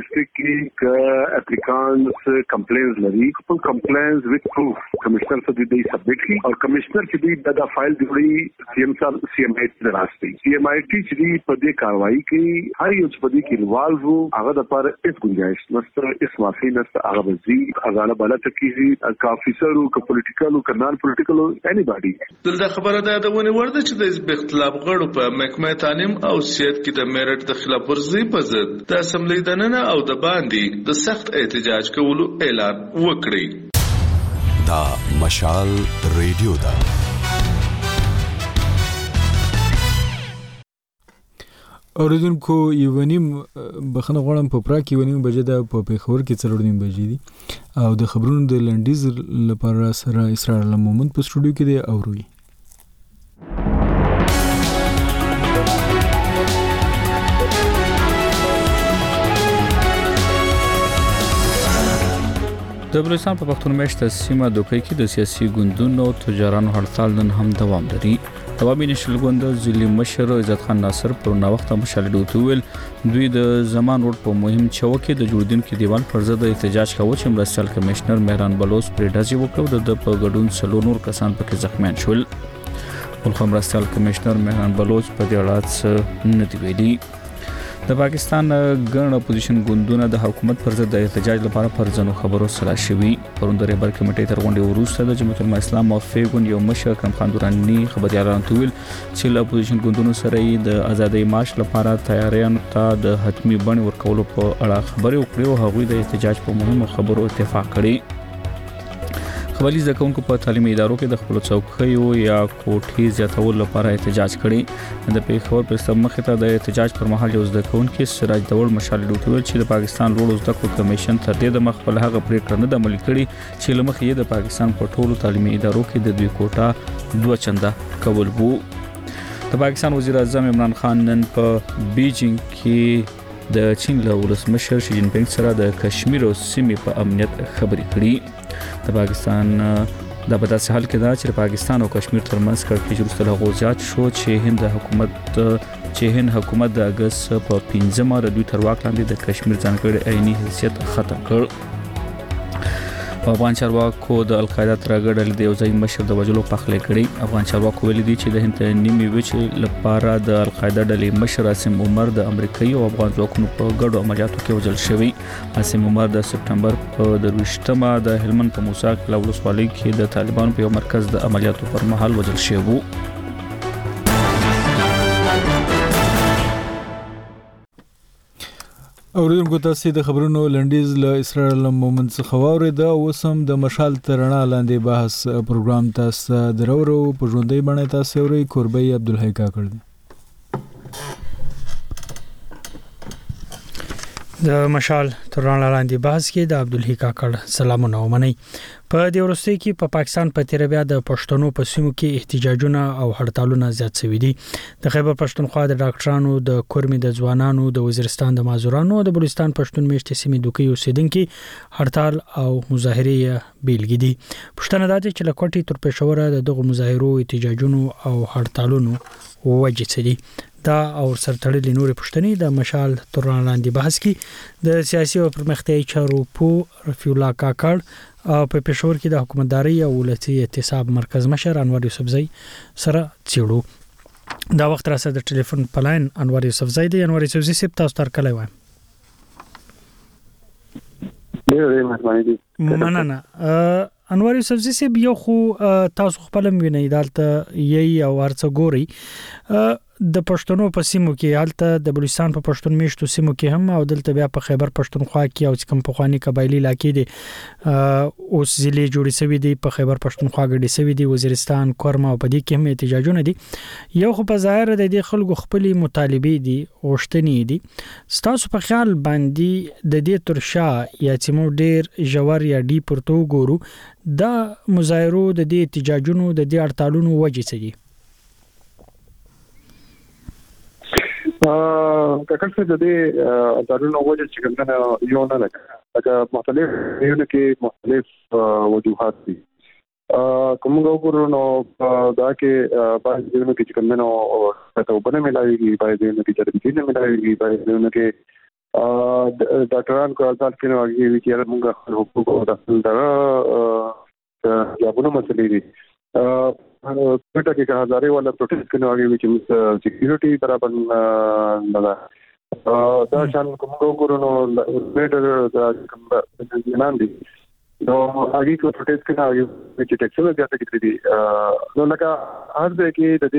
ډیسټریکټ کې اپلیکانټس کمپلینز لري خپل کمپلینز وذ پروف کمشنر ته دوی سبمټ کړي او کمشنر چې دوی دا فایل جوړي سی ام سر سی ام آی ټي راستي سی ام آی ټي چې دوی په دې کاروایی کې هر یو څه په دې کې انوالو وو هغه د پر هیڅ گنجائش نشته هیڅ معافي نشته هغه وزي هغه بل ته کیږي کا افیسر او کا پولیټیکل او کنال پولیټیکل اني باډي دلته خبره ده د ونی ورده چې د اختلاف غړو په محکمه تعلیم او سیاست کې د میرټ د خلاف ورزي په ضد د اسمبلی دننه او د باندې د سخت احتجاج کولو اعلان وکړي. دا مشال ریډیو دا اوریدونکو یو نیم بخنه غواړم په پرا کې ونیم بجې د په پیښور کې څلور نیم بجې دي او د خبرونو د لنډیز لپاره سره اسرار مومند په سټوډیو کې دی اوروي. د بلوچستان په پښتون میشته سیمه دوکۍ کې د سیاسي ګوندونو او تجارانو هړتال نن هم دوام لري. عوامي نشل ګوند ضلع مشر عزت خان ناصر پر نو وخت مشال ډوتویل دوی د زمان روډ په مهم چوکۍ د جوړدونکو دیوال پر ضد احتجاج کاوه چې مرستيال کمشنر مهران بلوچ پرې ډزې وکړه د په ګډون سلو نور کسان پکې زخمیان شول. ولخم مرستيال کمشنر مهران بلوچ په دې اړه څه نه دی ویلي. د پاکستان ګڼ اپوزیشن ګوندونه د حکومت پر ضد د احتجاج لپاره پر ځنو خبرو سره شوي. پروندې رهبر کمیټې تر غونډې وروسته د جمعیت العلماء اسلام او فیګون یو مشر کرم خان دورانی خبريالان تویل چې له اپوزیشن ګوندونو سره د ازادۍ مارش لپاره تیاریانو ته د حتمی بڼ ورکولو په اړه خبرې وکړې او هغوی د احتجاج په مهمو خبرو اتفاق کړی. خپل ځکهونکو په تعلیمي ادارو کې د خپل څوکیو یا کوټې زیاتول لپاره احتجاج کړي. د پیښور پر سمخه ته د احتجاج پر مهال یو ځکهونکو سراج دول مشال ډوټول چې د پاکستان لوړ زده کړو کمیشن تر دې د مخ په هغه پریکړه نه د عملي کړي چې لمخ یې د پاکستان په ټولو تعلیمي ادارو کې د دوی کوټه دوه چنده کول وو. د پاکستان وزیر اعظم عمران خان نن په بیجینګ کې د چین له ولسمشر شي جین پینګ سره د کشمیر او سیمې په امنیت خبرې کړي. د پاکستان د بداسه حال کې دا چې پاکستان او کشمیر ترمنځ کړکېچ وروسته له غوځات شو چې هند حکومت چې هند حکومت د اگست په پنځمه د دوی تر واک لاندې د کشمیر ځانګړي عیني حیثیت ختم کړ. افغان چارواکو د القاعده ترګړل د یوځای مشر د وجلو پخلې کړي. افغان چارواکو ویلي دي چې د هند نیمي وچ لپاره د القاعده ډلې مشر عاصم عمر د امریکایي او افغان ځواکونو په ګډو عملیاتو کې وژل شوی. عاصم عمر د سپټمبر په درويشتمه د هلمند په موسی کلا ولسوالۍ کې د طالبانو په یو مرکز د عملیاتو پر مهال وژل شوی. اوریدونکو تاسو د خبرونو لنډیز له اسرار مومند څخه واورید او وسم د مشال ترنا لاندې بحث پروګرام تاسو درورو په ژوندۍ باندې تاسو اوري قربی عبدالحی کاکړ دی. د مشال ترنا لاندې بحث کې د عبدالحی کاکړ سلامونه ومني. په دې ورستي کې په پاکستان په تیر بیا د پښتنو په سیمو کې احتجاجونه او هړتالونه زیات شوي دي. د خیبر پښتونخوا د ډاکټرانو د کورمي د ځوانانو د وزیرستان د مازورانو د بلوچستان پښتون میشتې سیمې دوکۍ اوسیدونکو هړتال او مظاهره بیلګې دي. پښتنه د چې لکوټي تر پېښور د دغه مظاهرو احتجاجونو او هړتالونو وجه څه دي. دا او سرتړلې نورې پښتنې د مشال ترنا لاندې بحث کې د سیاسي او پرمختیايي چارو په رفیع الله کاکړ او په پېښور کې د حکومتداري او ولسی احتساب مرکز مشر انور یوسفزئی سره چیړو. دا وخت را سره د ټلیفون پلاین انور یوسفزئی دی. انور یوسفزئی سپ تاسو تر کله وایم. ډېر مهرباني دي. مننه. انور یوسفزئی سپ یو خو تاسو خپل وینئ دالته یی او ارڅ ګوري د پښتنو په سیمو کې حالت د بلوچستان په پښتون میشتو سیمو کې هم او دلته بیا په خیبر پښتونخوا کې او کوم پخوانی قبایلی علاقې دي اوس ضلع جوړې شوې دي. په خیبر پښتونخوا غړي شوې دي وزیرستان کورما او په دې کې هم احتجاجونه دي. یو خو په ظاهر د دې خلکو خپل مطالبه دي غوښتنې دي. ستاسو په خیال باندې د دې ترشا یا چې مو ډیر جوار یا ډی پورتو ګورو دا مظاهرو د دې احتجاجونو د دې هړتالونو وجې څه دي؟ کاکړ څه د دې دارونو وجه چې څنګه یو نه لګا دا مختلف یو کې مختلف وجوهات دي. کوم وګورو نو دا کې بعض ځینو کې چې څنګه نو ته وبنه ملایږي بعض ځینو کې چې نه ملایږي بعض ځینو کې ډاکټران کو ځل کې نو هغه وی چې موږ خپل حقوق او د خپل یابونو مسلې دي پټه کې که هزارې ولا پروټیکټ کنه هغه وی چې سکیورټي برابر نه ده دا شان کوم وګورو نو بیٹر دا کوم نه دي نو هغه کو پروټیکټ کنه هغه چې ټیکسونه زیاته کړې دي نو لکه هر ځای کې د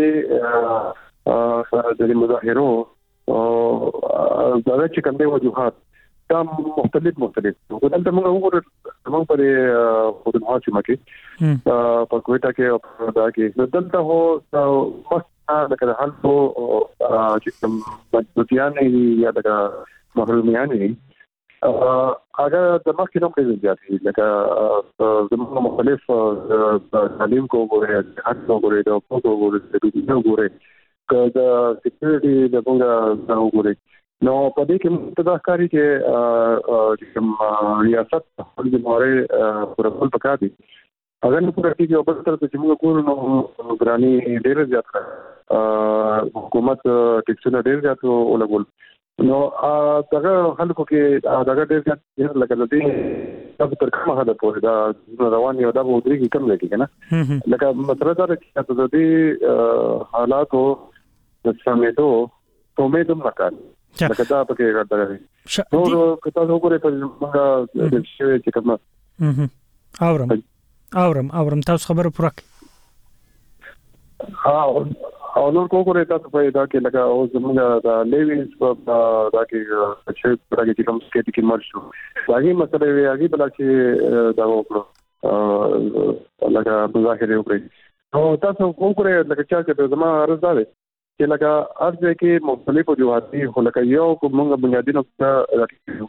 دې د مظاهرو او دا چې کوم دی وجوهات دا مختلف مختلف ودلته موږ وګورو موږ په خدمات چې مکه په کوټه کې دا کې دلته هو مخ دا کله هلته چې کوم مجبوریان یا دا محرومیان دي هغه د مخ کې نوم کې زیاتې لکه زموږ مختلف تعلیم کو وګورئ حق کو وګورئ دا کو وګورئ د دې وګورئ کله سکیورټي د موږ دا وګورئ نو په دې کې متداخلي کې کوم ریاست خپل ذمہواری پر خپل پکا دي اگر نو پر کې یو بل تر چې موږ کوو نو ګرانی ډېر زیات کړ حکومت ټیکسونه ډېر زیات ولګول نو هغه خلکو کې هغه ډېر زیات لکه دې تاسو تر کومه حد پورې دا روان یو دا وګورئ کې کم لګي کنه لکه مطلب دا چې د دې حالاتو د سمېدو امید هم وکړ لکه دا پکې راځي نو کته وګورئ په موږ د شوی چې کومه اورم اورم اورم تاسو خبره پوره ها او نور وګورئ تاسو په دا کې لکه او زموږ د لیویز په دا کې چې پرګه چې کوم سکیټ کې مرشو هغه مسله وی هغه بل چې دا وکړو لکه مظاهره وکړي نو تاسو وګورئ لکه چې زما عرض ده چې لکه ارزه کې مختلف وجوهات دي خو لکه یو کومه بنیادی نقطه راکړو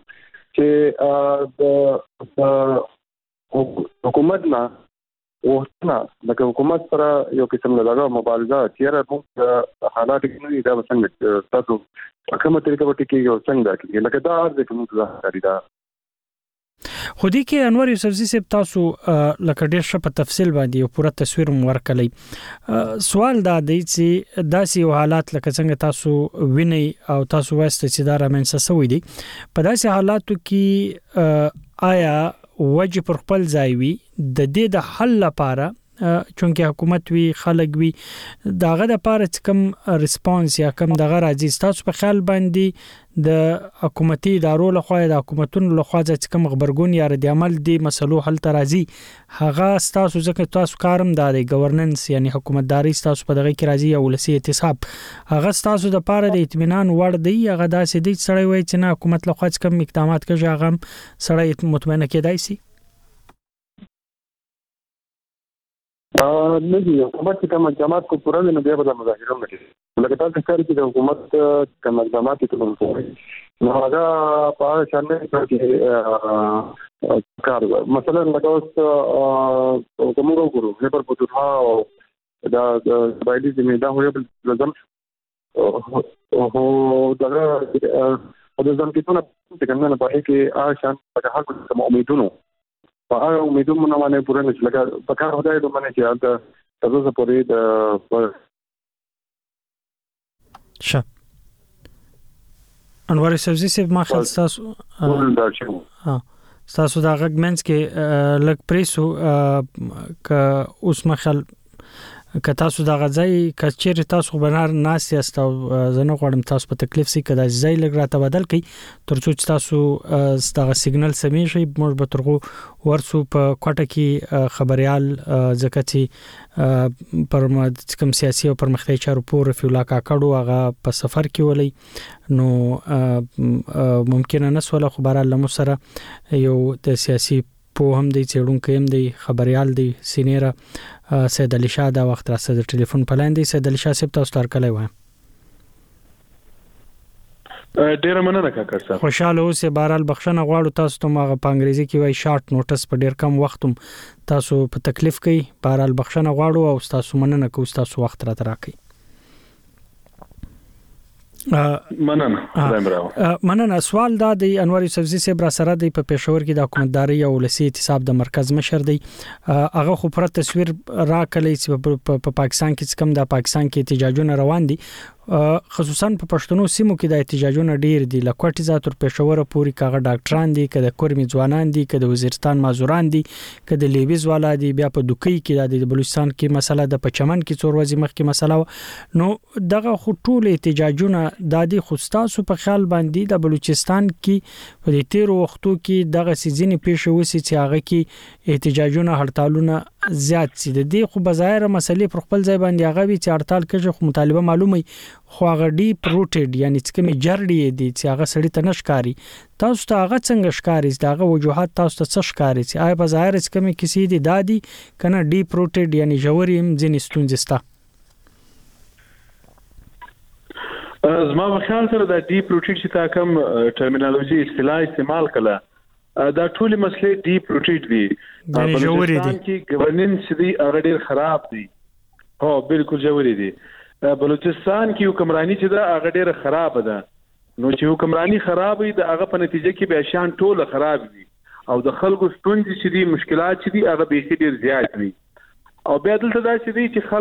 چې د حکومت نه وښنه لکه حکومت سره یو قسم لږه مبارزه چیرې موږ حالات کې نه دا څنګه تاسو کومه طریقه وټی کې څنګه کې لکه دا ارزه کې موږ ځای دا خو دې کې انور یوسفزي صاحب تاسو لکه ډېر ښه په تفصیل باندې یو پوره تصویر ورکړی سوال دا دی چې داسې حالات لکه څنګه تاسو ویني او تاسو واسطه چې دا رامنځته شوی دي په داسې حالاتو کې آیا وجه پر خپل ځای وي د دې د حل لپاره چونکه حکومت وی خلک وی داغه د پاره کم ریسپانس یا کم دغه راځي تاسو په خیال باندې د حکومتي ادارو له خوا د حکومتونو له خوا چې کم خبرګون یا رد عمل دي مسلو حل ترازی هغه تاسو ځکه تاسو کارم داري گورننس یعنی حکومتداري تاسو په دغه کې راځي او ولسی اعتصاب هغه تاسو د پاره د اطمینان وړ دی هغه داسې دي سړی وای چې نه حکومت له خوا کم اقدامات کوي هغه سړی مطمئن کېدای شي نه دي حکومت کوم جماعت کو پوره نه دی په مظاهره کې لکه تاسو ښکاري چې د حکومت کوم جماعت کوم کوي نو هغه په شان کې کار مثلا لکه اوس کوم وګورو هپر پټوها او دا د بایلي زمیندار هو په لازم او دا د ځم کې ټول څنګه نه پاره کې آ شان په هغه کوم امیدونو په هغه امیدونو باندې پوره نشي لکه په کار هدايه د باندې چې دا تاسو پورې د ش انور یوسفزي صاحب ما خل تاسو ها تاسو دا غږمنس کې لک پریسو ک اوس مخل که تاسو دا غځي کچېر تاسو بنار ناس یاست او زنه غوړم تاسو په تکلیف سي کدا ځای لګ راته بدل کی ترڅو چې تاسو ستغه سیګنل سمې شي موږ به ترغو ورسو په کوټه کې خبريال زکتی پر کوم سیاسي او پرمختیايي چارو پور فیولا کاکړو هغه په سفر کې ولې نو ممکن نه سوال خبره لمو سره یو د سیاسي په هم د چېړونکو هم د خبريال دی سینیرا سید علي شاه دا وخت را سره ټلیفون پلاندې سید علي شاه صاحب تاسو تر کله وای ډیر مننه کاکړ صاحب خوشاله اوسه بهرال بخښنه غواړو تاسو ته ماغه په انګریزي کې وای شارټ نوټس په ډیر کم وختم تاسو په تکلیف کې بهرال بخښنه غواړو او تاسو مننه کوم تاسو وخت را تراکې مننه خدای راو مننه سوال دا دی انور یوسفزي صاحب را سره دی په پېښور کې د حکومتداري او ولسی اعتصاب د مرکز مشر دی هغه خو پر تصویر را کلی چې په پاکستان کې څنګه د پاکستان کې احتجاجونه روان دي خصوصا په پښتنو سیمو کې د احتجاجونو ډیر دي لکه ټیزا تر پېښور پورې کاغه ډاکټران دي کده کورمي ځوانان دي کده وزیرستان مازوران دي کده لیبیز والا دي بیا په دوکۍ کې د بلوچستان کې مسله د پچمن کې څور ورځې مخکې مسله نو دغه خټول احتجاجونه د دې خوستاسو په خیال باندې د بلوچستان کې په دې تیر وختو کې دغه سيزنې پیښ وسی چې هغه کې احتجاجونه هړتالونه زیات سي د دې خو بظاهر مسلې پر خپل ځای باندې هغه وی چې هړتال کې خو مطالبه معلومه خو هغه ډی پروټډ یعنی چې کومي جړډي دي چې هغه سړی ته نشکاري تاسو ته هغه څنګه ښکاری دغه وجوهات تاسو ته څه ښکاری چې آی بظاهر چې کومي کسی دي دادي کنه ډی پروټډ یعنی جوړی هم ځینې ستونزستا زما په خیال سره د ډی پروټډ چې تا کوم ټرمینالوژي اصطلاح استعمال کړه دا ټول مسلې ډی پروټډ دي یعنی جوړی دي کې ګورننس دي هغه ډیر خراب دي هو بالکل جوړی دي بلوچستان کې حکمرانی چې دا هغه ډیره خراب ده نو چې حکمرانی خراب وي د هغه په نتیجه کې به شان ټول خراب دي او د خلکو ستونزې چې دي مشکلات چې دي هغه به ډیر زیات وي او بیا دلته دا چې دي چې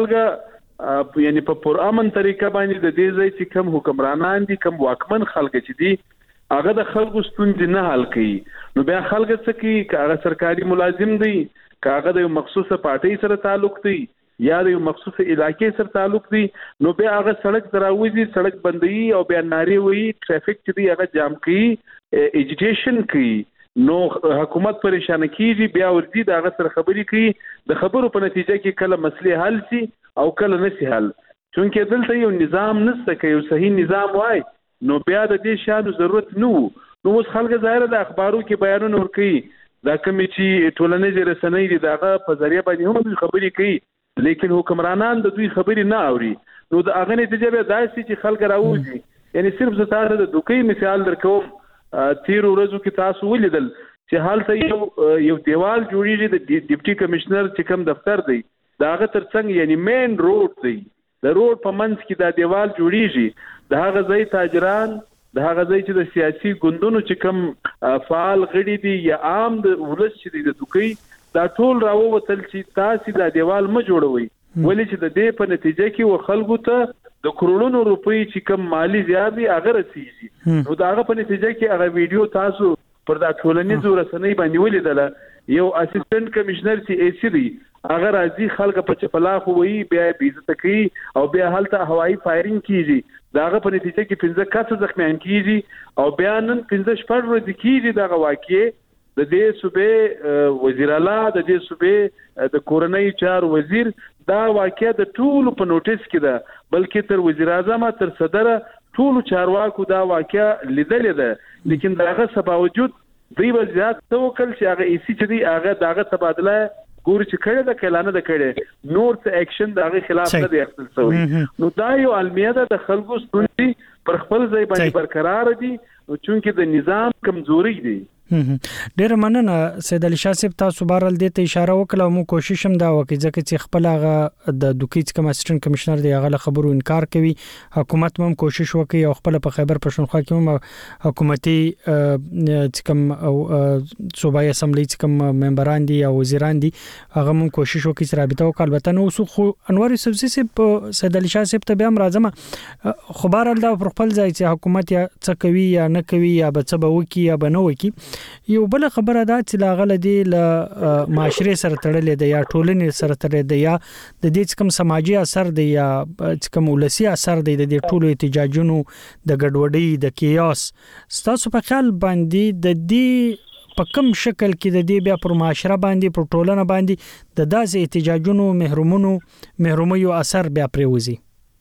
خلک یعنی په پرامن طریقه باندې د دې ځای چې کم حکمرانان دي کم واکمن خلک چې دي هغه د خلکو ستونزې نه حل کوي نو بیا خلک څه کوي که هغه سرکاري ملازم دی که هغه د یو مخصوصه پارټۍ سره تعلق دی یا د یو مخصوصه علاقې سره تعلق دی نو بیا هغه سړک دراوځي سړک بندوي او بیا نارې وایي ټرافیک چې دی هغه جام کوي ایجیټیشن کوي نو حکومت پریشان کیږي بیا ورځي د هغه سره خبرې کوي د خبرو په نتیجه کې کله مسلې حل شي او کله نشي حل چونکه دلته یو نظام نشته کې یو صحیح نظام وای نو بیا د دې شانو ضرورت نه وو نو اوس خلک ظاهر د اخبارو کې بیانونه ورکوي دا کوم چې ټولنیز رسنۍ دي دغه په ذریعہ باندې هم خبرې کوي لیکن حکمرانان د دوی خبرې نه اوري نو د هغه نتیجه به داسي چې خلک راوځي یعنی صرف زه تاسو د دوکۍ مثال درکوم تیر ورځو کې تاسو ولیدل چې حالته یو یو دیوال جوړیږي د ډیپټي کمشنر چې کوم دفتر دی داغه ترڅنګ یعنی مین روډ دی د روډ په منځ کې دا دیوال جوړیږي د هغه ځای تاجران د هغه ځای چې د سیاسي ګوندونو چې کوم فعال غړي دي یا عام د ولس چې د دوکۍ دا ټول راووتل چې تاسو دا دیوال م جوړوي ولې چې د دې په نتیجه کې و خلکو ته د کروڑونو روپۍ چې کوم مالی زیات دي هغه رسیږي نو دا هغه په نتیجه کې هغه ویډیو تاسو پر دا ټولنیزو رسنۍ باندې ولیدل یو اسسټنټ کمشنر چې ای سی دی هغه راځي خلک په چپلاخ وایي بیا بیزت کوي او بیا هلته هوایي فایرینګ کیږي داغه په نتیجه کې پنځه کسه زخمیان کیږي او بیا نن پنځه شپږ ورځې کیږي دغه واقعي د دې صوبې وزیر اعلی د دې صوبې د کورنۍ چار وزیر دا واقعي د ټولو په نوټیس کې ده بلکې تر وزیر اعظم تر صدر ټولو چارواکو دا واقعي لیدلې ده لیکن داغه باوجود دوی وزارت توکل چې هغه ای سی چې دی هغه داغه تبادله ګور چې کړه د کلانه د کړه نور څه اکشن دغه خلاف نه دی اخیستل شوی نو دا یو المیه د خلکو ستونزې پر خپل ځای باندې برقرار دي چونکه د نظام کمزوري دي ډیر مننه سید علي شاه صاحب تاسو بهرال دې ته اشاره وکړه مو کوشش هم دا وکړي ځکه چې خپل هغه د دوکۍ کوم اسسټنټ کمشنر دی هغه خبرو انکار کوي حکومت هم کوشش وکړي او خپل په خیبر پښتونخوا کې هم حکومتي چې کوم صوبایي اسمبلی چې کوم ممبران دي او وزیران دي هغه هم کوشش وکړي چې رابطه وکړي البته نو خو انور یوسفزي صاحب سید علي شاه صاحب ته بیا هم راځم خو بهرال دا پر خپل ځای چې حکومت یا څه کوي یا نه کوي یا به څه به وکړي یا به نه وکړي یو بل خبره ده چې لاغله دی ل معاشره سره تړلې ده یا ټولنې سره تړلې ده یا د دې کوم سماجی اثر دی یا کوم ولسی اثر دی د دې ټولو احتجاجونو د ګډوډۍ د کیاس ستاسو په خیال باندې د دې په کوم شکل کې د دې بیا پر معاشره باندې پر ټولنه باندې د داسې احتجاجونو محرومونو محرومیو اثر بیا پریوزي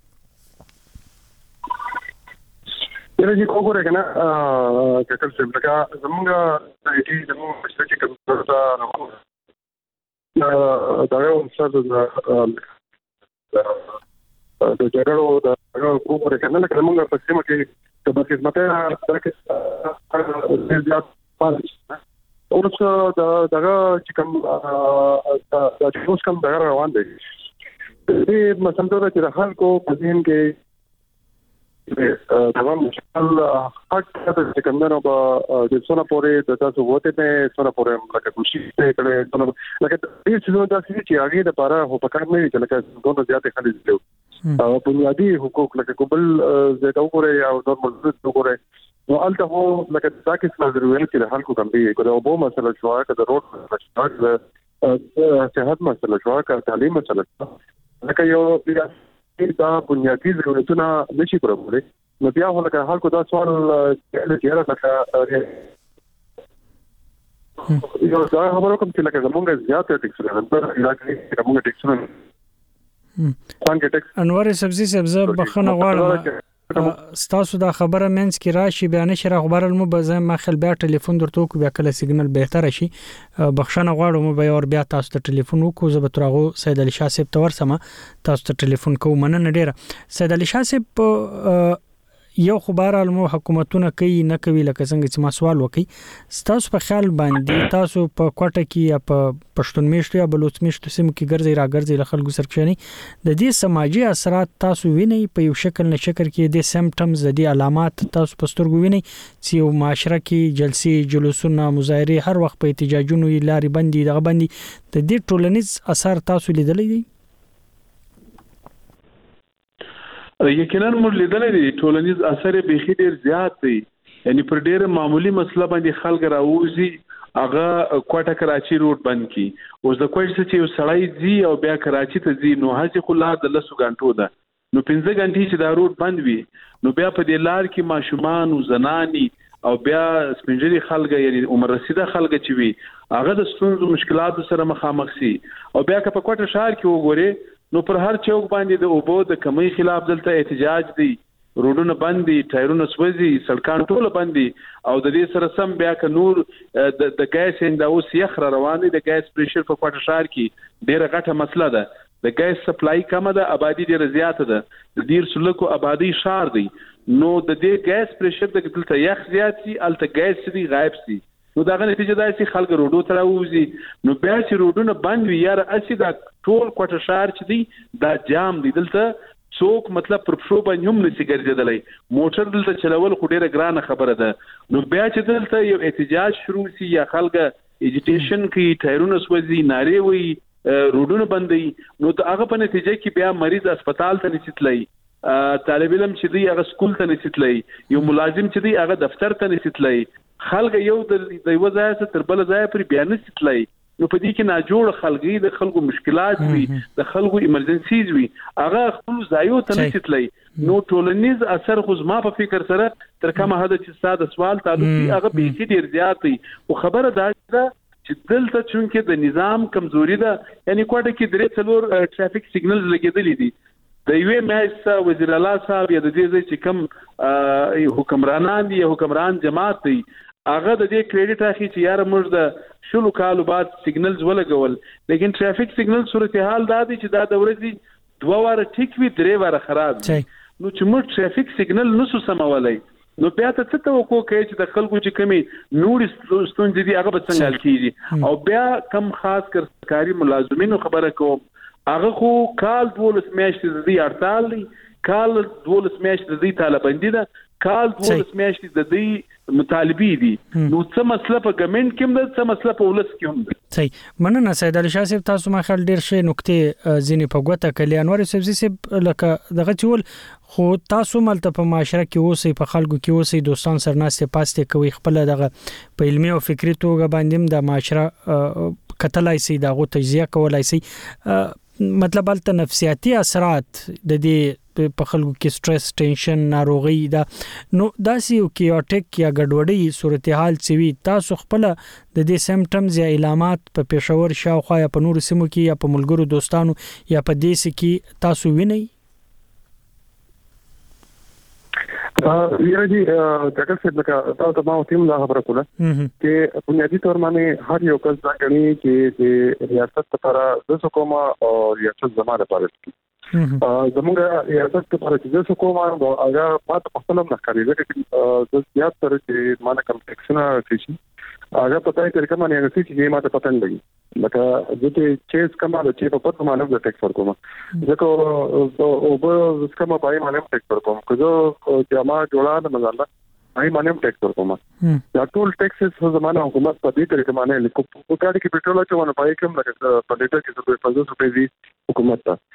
یره کو ګوره کنه ا کتل څه لکه زمونږ د ایټي زموږ مشرکي کمپیوټر ته راغلو دا یو څه د د جګړو د کو ګوره کنه لکه زمونږ په سیمه کې د خدمت راکې زیات پاتې اوس دا دغه چې کوم د اوس کوم دا روان دي دې مثلا چې د خلکو په ذهن کې تمام مشکل حق د څنګه په د څونه پورې د تاسو وته په څونه پورې لکه کوشش کړي څونه لکه دې څه نو تاسو چې هغه د لپاره هو پکار نه وي چې لکه دوه زیاتې خالي دي بنیادی حقوق لکه قبل زیاده وګورئ او د ملت وګورئ نو الته هو لکه دا کې څه ضرورت کې د خلکو کم دی کو د اوبو مسله شو که د روډ مسله شو صحت مسله شو که تعلیم مسله شو لکه یو دا بنیادی ضرورتونه نشي کولای نو بیا هغه لکه خلکو دا سوال چې لکه یو دا خبرو کوم چې لکه زمونږ زیاته ټیکسونه پر علاقې کې زمونږ ټیکسونه انور سبزی سبزه بخنه غواړم ستاسو دا خبره منځ کې راشي بیا نشره خبره مو به زه ما خل بیا ټلیفون درته کو بیا کله سیګنل بهتر شي بخښنه غواړم بیا اور بیا تاسو ته ټلیفون وکړو زه به ترغه سید علي شاه صاحب تور سم تاسو ته ټلیفون کوم مننه ډیره سید علي شاه صاحب یو خبر علمو حکومتونه کوي نه کوي لکه څنګه چې ما سوال وکي تاسو په خیال باندې تاسو په کوټه کې یا په پښتون میشتو یا بلوچ میشتو سیمو کې ګرځي را ګرځي له خلکو سرکشنی د دې سماجی اثرات تاسو ویني په یو شکل نه شکل کې د سیمپټمز د دې علامات تاسو په سترګو ویني چې یو معاشره کې جلسې جلوسونه مظاهره هر وخت په احتجاجونو لاري بندي دغه بندي د دې ټولنیز اثر تاسو لیدلې دي یقینا موږ لیدلې دي ټولنیز اثر به خې ډیر زیات دی یعنی پر ډیر معمولی مسله باندې خلک راوځي هغه کوټه کراچي روډ بند کی اوس د کوټه چې یو سړی زی او بیا کراچي ته زی نو هڅه خو لا د لسو غنټو ده نو پنځه غنټې چې دا روډ بند وي نو بیا په دې لار کې ماشومان او زنانی او بیا سپینجری خلک یعنی عمر رسیده خلک چې وي هغه د ستونزو مشکلاتو سره مخامخ سي او بیا که په کوټه شهر کې وګوري نو پر هر چوک باندې د اوبو د کمی خلاف دلته احتجاج دی روډونه بند دي ټایرونه سوځي سړکان ټول بند دي او د دې سره سم بیا ک نور د ګیس انداوس یخ روان دي د ګیس پریشر په کوټه شهر کې ډیره غټه مسله ده د ګیس سپلای کم ده آبادی ډیره زیاته ده د ډیر سلوکو آبادی شهر دی نو د دې ګیس پریشر د دلته یخ زیات سي الته ګیس دی غایب سي نو داغه نتیجه دا چې خلک روډو ته راوځي نو بیا چې روډونه بند وي یاره اسی دا ټول کوټه شهر چې دی دا جام دی دلته څوک مطلب پر پښو باندې هم نشي ګرځیدلی موټر دلته چلول خو ډیره ګرانه خبره ده نو بیا چې دلته یو احتجاج شروع شي یا خلک ایجیټیشن کوي ټایرونه سوځي نارې وي روډونه بندي نو د هغه په نتیجه کې بیا مریض هسپتال ته نشي تللی طالب علم چې دی هغه سکول ته نشي تللی یو ملازم چې دی هغه دفتر ته نشي تللی خلک یو د یو ځای څخه تر بل ځای پر بیان نشي نو په دې کې ناجوړ خلګي د خلکو مشکلات وي د خلکو ایمرجنسیز وي هغه خپل ځایو ته نشي تللی نو ټولنیز اثر خو زما په فکر سره تر کومه حد چې ساده سوال تعلق دی هغه به کې ډیر زیات وي او خبره دا ده چې دلته چونکه د نظام کمزوري ده یعنی کوټه کې درې څلور ټرافیک سیګنلز لګیدلې دي د یوې میاشت وزیر اعلی صاحب یا د دې ځای چې کوم حکمرانان دي حکمران جماعت دی هغه د دې کریډټ اخی چې یار موږ د شلو کالو بعد سیګنلز ولګول لیکن ټرافیک سیګنل صورتحال دا دی چې دا د ورځې دوه واره ټیک وی درې واره خراب نو چې موږ ټرافیک سیګنل نسو سمولای نو بیا ته څه توقع کوي چې د خلکو چې کمی نور ستونزې دي هغه به څنګه حل کیږي او بیا کم خاص کر سرکاري ملازمینو خبره کوم هغه خو کال دولس میاشتې د دې هړتال دی کال دولس میاشتې د دې طالباندی ده کال دولس میاشتې د دې مطالبي دي نو څه مسله په ګمنټ کې هم ده څه مسله په ولس کې هم ده صحیح مننه سید علي شاه صاحب تاسو ما خل ډیر شي نقطې ځینې په ګوته کلی انور سبزی صاحب لکه دغه چول خو تاسو ملته په معاشره کې اوسئ په خلکو کې اوسئ دوستان سرناسته پاسته کوي خپل دغه په علمي او فکری توګه باندې د معاشره کتلای سي دغه تجزیه کولای سي مطلب الته نفسیاتي اثرات د دې په خلکو کې سټرس ټینشن ناروغي دا نو داسې یو کیوټیک یا ګډوډي صورتحال سوي تاسو خپل د دې سیمپټمز یا علامات په پېښور شاوخوا یا په نورو سیمو کې یا په ملګرو دوستانو یا په دې کې تاسو وینئ یاره جی ډاکټر صاحب لکه تاسو ته ما تیم دا خبره کوله چې بنیادی تور باندې هر یو کس دا کوي چې د ریاست لپاره د حکومت او ریاست زماره لپاره زموږ ریاست لپاره چې د حکومت او هغه ماته په خپل نه کوي چې د زیات تر چې مانه کم ټیکسونه شي هغه پتاي طریقه باندې هغه چې ما ته پته نه لګي لکه چې چیز کماله چې په پټه باندې د ټیکس ورکوم ځکه او به سکما پای باندې ټیکس ورکوم کله جما جوړه نه مزاله پای باندې ټیکس ورکوم دا ټول ټیکسز په زمانه حکومت په دې طریقه باندې لیکو په کار کې پټرول چې ونه پای کوم لکه په لیټر کې د پنځوس روپۍ حکومت ته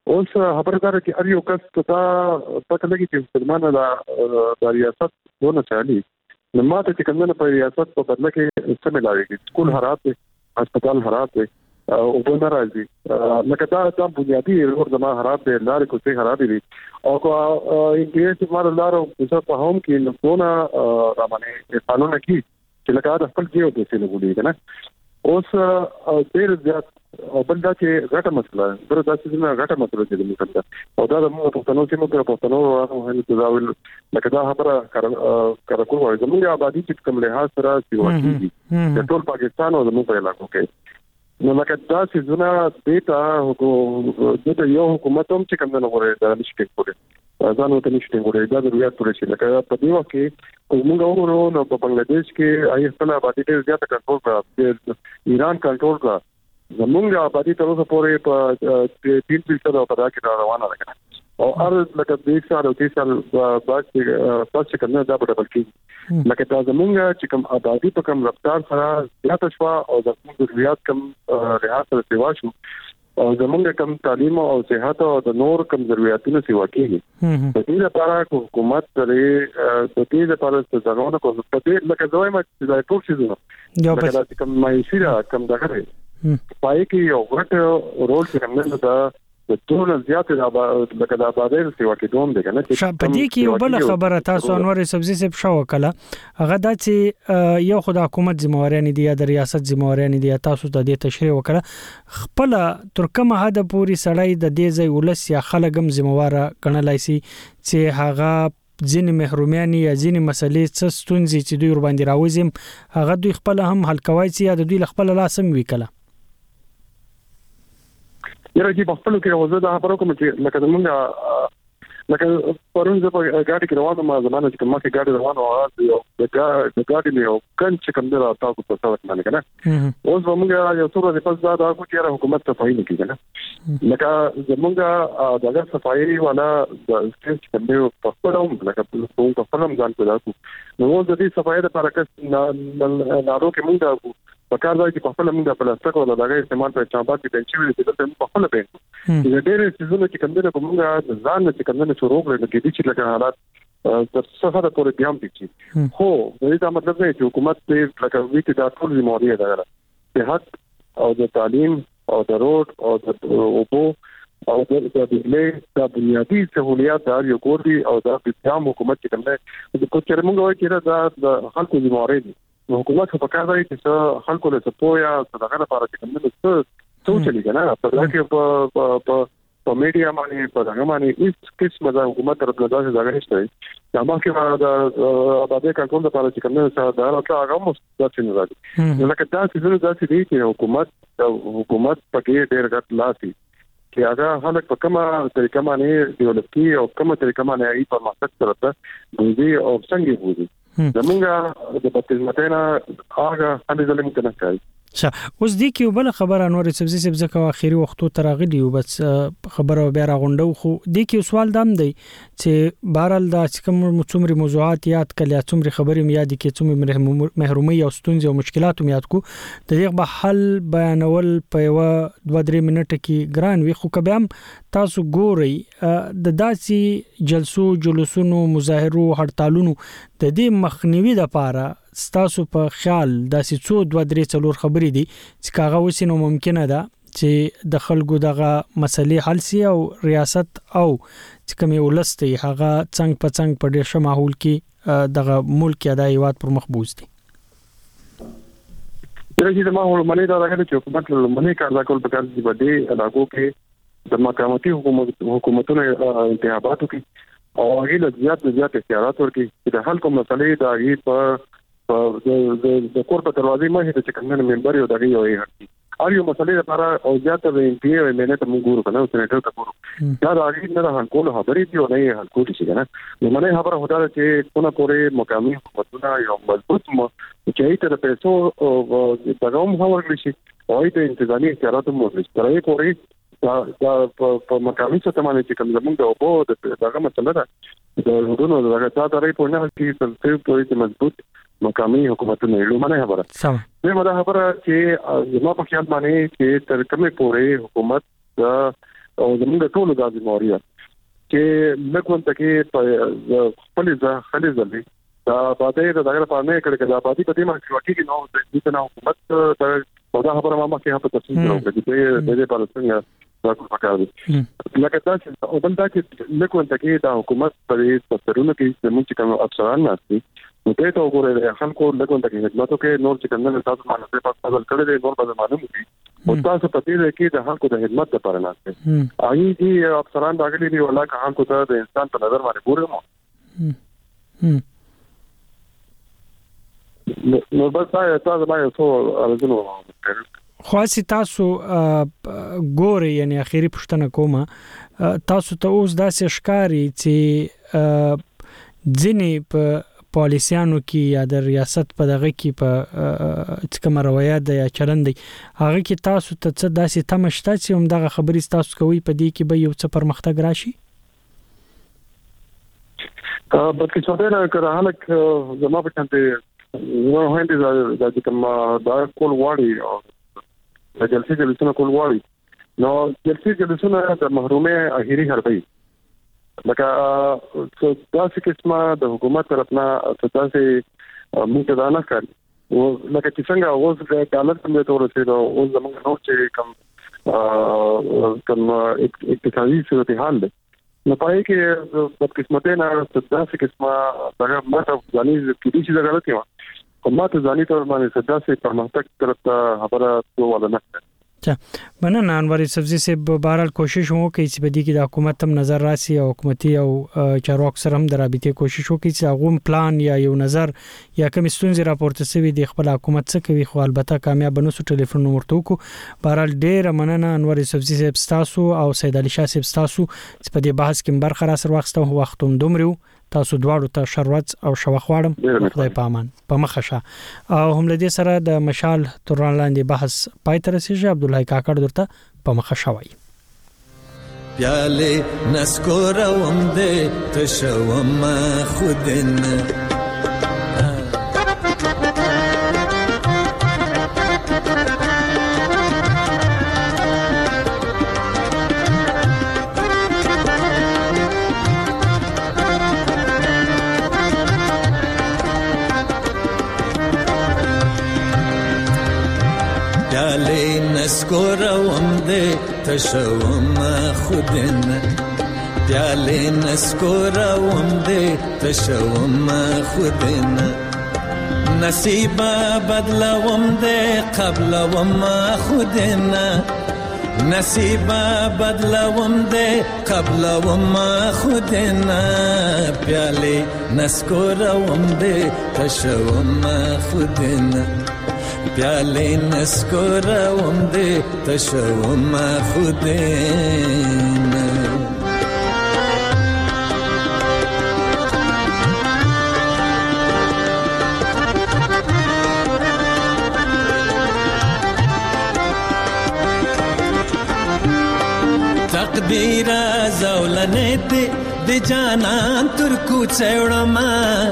اوس خبردار کې اړ یو کس ته پته لګي چې مسلمان د ریاست ونه چالي نو ماته چې کومه په ریاست په بدله کې څه ملاويږي سکول حالات دي هسپتال حالات دي او په ناراضي لکه دا د بنیادی ور زما حالات دي لارې کوڅه خراب دي او کو انګلیس مار لارو په هوم کې نو څونه را باندې قانون کې چې لکه دا خپل جیو د څه لګولې کنه اوس ډېر زیات او بل دا چې غټه مسله ده دا چې نه غټه مسله ده د ملت او دا د موږ په تنو چې موږ په تنو راغلو تداول لکه دا خبره کار کول وایي زموږ آبادی چې کوم له سره چې وایي د ټول پاکستان او زموږ په علاقو کې نو لکه دا چې زونه دیتا حکومت د یو حکومت هم چې کوم نه غوړي دا نشي کولای ځان ته نشي کولای دا د ریاست پرې شي لکه په دې وخت کې موږ ورو نو په بنگلاديش کې آی خپل آبادی ډېر زیات کنټرول کړ ایران کنټرول کړ زمونږ آبادی تر اوسه پورې په تین فیصد په دا کې روانه ده او هر لکه دې سال او دې سال بعد چې پس کنه دا په ډول کې لکه دا زمونږ چې کوم آبادی په کوم رفتار سره زیات شو او د ضرورت کم ریاست سیوا شو او زمونږ کم تعلیم او صحت او د نور کم ضرورتونو سیوا کیږي په دې لپاره حکومت لري د دې لپاره څه ځانونه کوي په دې لکه دوی ما چې ټول شي نو لکه دا کوم مایسیرا کم دغه پای کې یو غټ رول چې موږ ته د ټول زیات د لکه د آبادی سیوا کې دوم دی کنه چې په دې کې یو بل خبره تاسو انور سبزی سب شو کله هغه دا چې یو خدای حکومت ذمہواری نه دی یا د ریاست ذمہواری نه دی تاسو ته د تشریح وکړه خپل ترکمه هدا پوری سړی د دې ځای ولس یا خلګم ذمہواره کڼلای سي چې هغه ځینې محرومیان یا ځینې مسلې څه ستونزې چې دوی ور باندې راوځي هغه دوی خپل هم حل کوي چې یا دوی خپل لاسم وکړه یره چې په خپل کې وځه دا خبرو کوم چې لکه زمونږ لکه پرون زه په ګاډي کې روانم ما زمانه چې کومه کې ګاډي روانه و او د ګاډي له کن چې کوم درا تاسو په څه وخت باندې کنه اوس زمونږ یو څو ورځې پس دا دا کو چې حکومت صفایي نه کیږي نه لکه زمونږ دغه صفایي ولا د سټیج کوم په خپل هم لکه په خپل هم ځان پیدا کو نو د دې صفایي لپاره کس نارو کې مونږ په کار ځای کې په خپل موږ په پلاستیک ولا دغه استعمال په چابات کې بنچي ویل چې په خپل بین چې ډېر سيزونه چې کومه په موږ ځان چې کومه شروع کړل کې دي چې لکه حالات تر څه حد پورې بیان دي خو دا مطلب نه چې حکومت دې لکه وی چې دا ټول ذمہواری ده صحت او د تعلیم او د روډ او د اوبو او د بجلی د بنیادی سہولیات د یو کور دي او د قیام حکومت چې کومه د کوچر موږ وایي چې دا د خلکو ذمہواری دي حکومت په کار دی چې خلکو له سپویا څنګه لپاره چې کومه څه څه چلی کنه په دغه په په په میډیا باندې په دغه باندې هیڅ قسم د حکومت تر په دغه ځای نشته دا مخکې د آبادی کنټرول لپاره چې کومه څه دا راځي هغه مو ستاسو نه راځي لکه دا چې زه دا چې دی چې حکومت حکومت پکې ډېر غټ لاسي چې هغه خلک په کومه طریقه باندې ډیولپ او کومه طریقه باندې ای په مقصد سره ته دوی او څنګه وځي زمونږ د پاتېمتنه هغه هغه ظلم کنه کوي ښه اوس دې کې بل خبره انور سبزی سب ځکه اخیری وختو ترغلی او بس خبره بیا راغونډو خو دې کې سوال دام دی چې بهرال دا کوم څومره موضوعات یاد کړل څومره خبرې یاد کې څومره محرومي او ستونزې او مشکلات یاد کو د دې به حل بیانول په یو دوه درې منټه کې ګران وي خو کبه هم تاسو ګوري د داسي جلسو جلوسونو مظاهرو هړتالونو د دې مخنیوي لپاره ستاسو په خیال داسې څو دوه درې څلور خبرې دي چې کاغه وسینو ممکنه ده چې د خلکو دغه مسلې حل سي او ریاست او چې کومه ولستي هغه څنګه په څنګه په ډېر شماحول کې دغه ملک یا د هیواد پر مخ بوز دي درې د ماحول باندې دا راغلی چې حکومت له باندې کار دا کول په کار دي باندې علاقو کې د مقاماتي حکومت حکومتونو انتخاباتو کې او هغه له زیات زیات اختیارات ورکړي چې د حل کوم مسلې د هغه په د د کور په دروازې مه هیڅ چې کومه ممبر یو دغه یو هرتي اړ یو مسلې لپاره او زیات د ام پی او منه ته موږ ګورو کنه او سېنټر ته ګورو دا راځي نه حل کول خبرې دی او نه حل کول شي کنه نو مله خبره هدا چې څونه پورې مقامي حکومتونه یو مضبوط مو چې ایت د پیسو او دغه هم هاورل شي او ایت انتظامی اختیارات مو لري ترې پورې دا په مقامي څه تمانه چې کوم زمونږ د اوبو دغه مسله ده د ودونو دغه تا درې په نه کې څه پورې مضبوط مقامي حکومتونه لومړنۍ خبره سم زموږ دا خبره چې زما په خیال باندې چې تر کومه پورې حکومت د او زموږ ټول د ازموري چې لکه ته کې خپل ځا خالي ځلې دا باندې دا دغه په نه کړه دا باندې په دې ما کې وکیل نو د دې نه حکومت دا دا خبره ما مخکې په تفصیل راوړل چې د دې په اړه څنګه راکو پکاره دي لکه تاسو او بل دا چې لکه ته کې دا حکومت په دې تفسیرونو کې زموږ کوم افسران ناشتي نو ته ته وګورئ خلکو لکه ته کې خدماتو کې نور چې څنګه تاسو باندې په فضل کړی دی نور به معلوم دي او تاسو په دې کې د خلکو د خدمت لپاره ناشته آی دي افسران راغلي دي ولا که خلکو ته د انسان په نظر باندې ګورم نو بس تاسو باندې څو ارزنو خاصی تاسو ګوري یعنی اخیری پښتنه کومه تاسو ته اوس داسې ښکاری چې ځینې په پالیسیانو کې یا د ریاست په دغه کې په کوم روایت یا چلند دی هغه کې تاسو ته څه داسې تمشته چې هم دغه خبرې تاسو کوي په دې کې به یو څه پرمختګ راشي بلکې څه نه کړه هلک زما په چانته نو هندې دا چې کوم دا کول واړی او د جلسې جلسونه کول واړی نو جلسې جلسونه د محرومه اخیری حربي لکه تاسو قسمه د حکومت طرفنا تاسو موږ ته نه کړ او لکه چې څنګه اوس د ډالر په تور رسیدو او زموږ نو چې کوم کوم اقتصادي صورتحال ده نو پای کې د قسمته نه تاسو قسمه هغه ماته ځاني کې دي چې غلطي و کومه ته ځاني تور باندې تاسو پرمختګ طرف ته خبره کوله نه اچھا مننه انور سبزی سے بهرحال کوشش وو کوي چې بدی کې د حکومت هم نظر راسي او حکومتي او چارواکو سره هم د رابطې کوشش وکړي چې هغه پلان یا یو نظر یا کوم ستونزې راپورته شوی د خپل حکومت څخه کوي خو البته کامیاب نو ټلیفون نمبر تو کو بهرحال ډیر مننه انور سبزی سے تاسو او سید علي شاه صاحب تاسو چې په دې بحث کې برخه را سره وخت او وختوم دومره تاسو دواړو ته شروت او شوخواړم خدای په امان په مخشه او هم لدې سره د مشال توران لاندې بحث پای تر رسیدي عبد الله کاکړ درته په مخشه وای پیاله نسکورم دې تشوم خودن نسکورم دې تشوم خودن پیاله نسکورم دې تشوم خودن نصیب بدلوم دې قبلوم خودن نصیب بدلوم دې قبلوم خودن پیاله نسکورم دې تشوم خودن پیاله نسکورم دې تشوم خودن تقدیر زولنه دې د جانان تر کوڅړما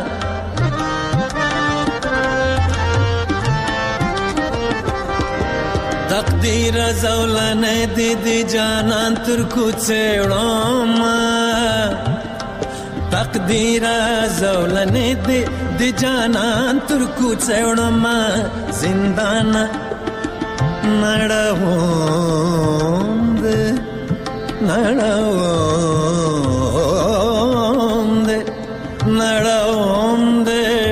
تقدیر زولنه دې د جانان تر کوڅړما تقدیر زولنه دې د جانان تر کوڅړما زندان نړوند نړوند نړوند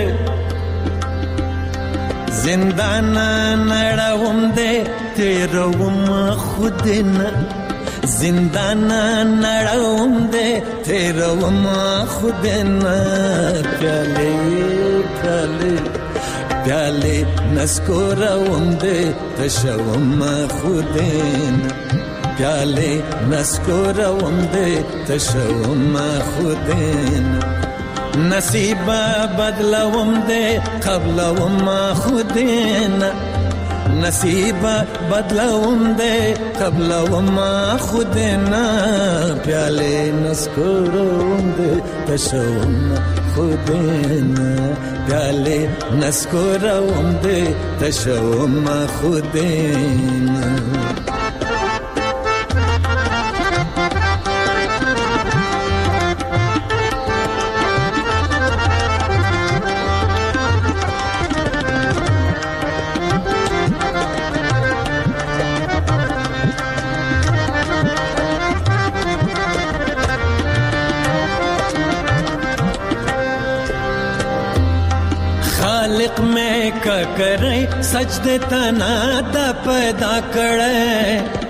زندان نړوند تیروم خودنا زندان نړوم دې تیروم خودنا پیاله پیاله پیاله نسکورم دې تشوم خودنا پیاله نسکورم دې تشوم خودنا نصیب بدلوم دې قبلوم خودنا نصیب بدلوم دې قبلوم خودنا پیاله نسکورم دې تشوم خودنا پیاله نسکورم دې تشوم خودنا करे सजदे तना द पैदा करे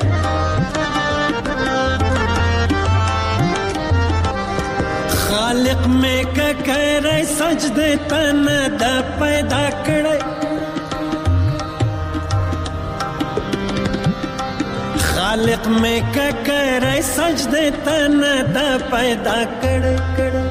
खालिक में करे सजदे तना द पैदा करे खालिक में करे सजदे तना द पैदा करे करे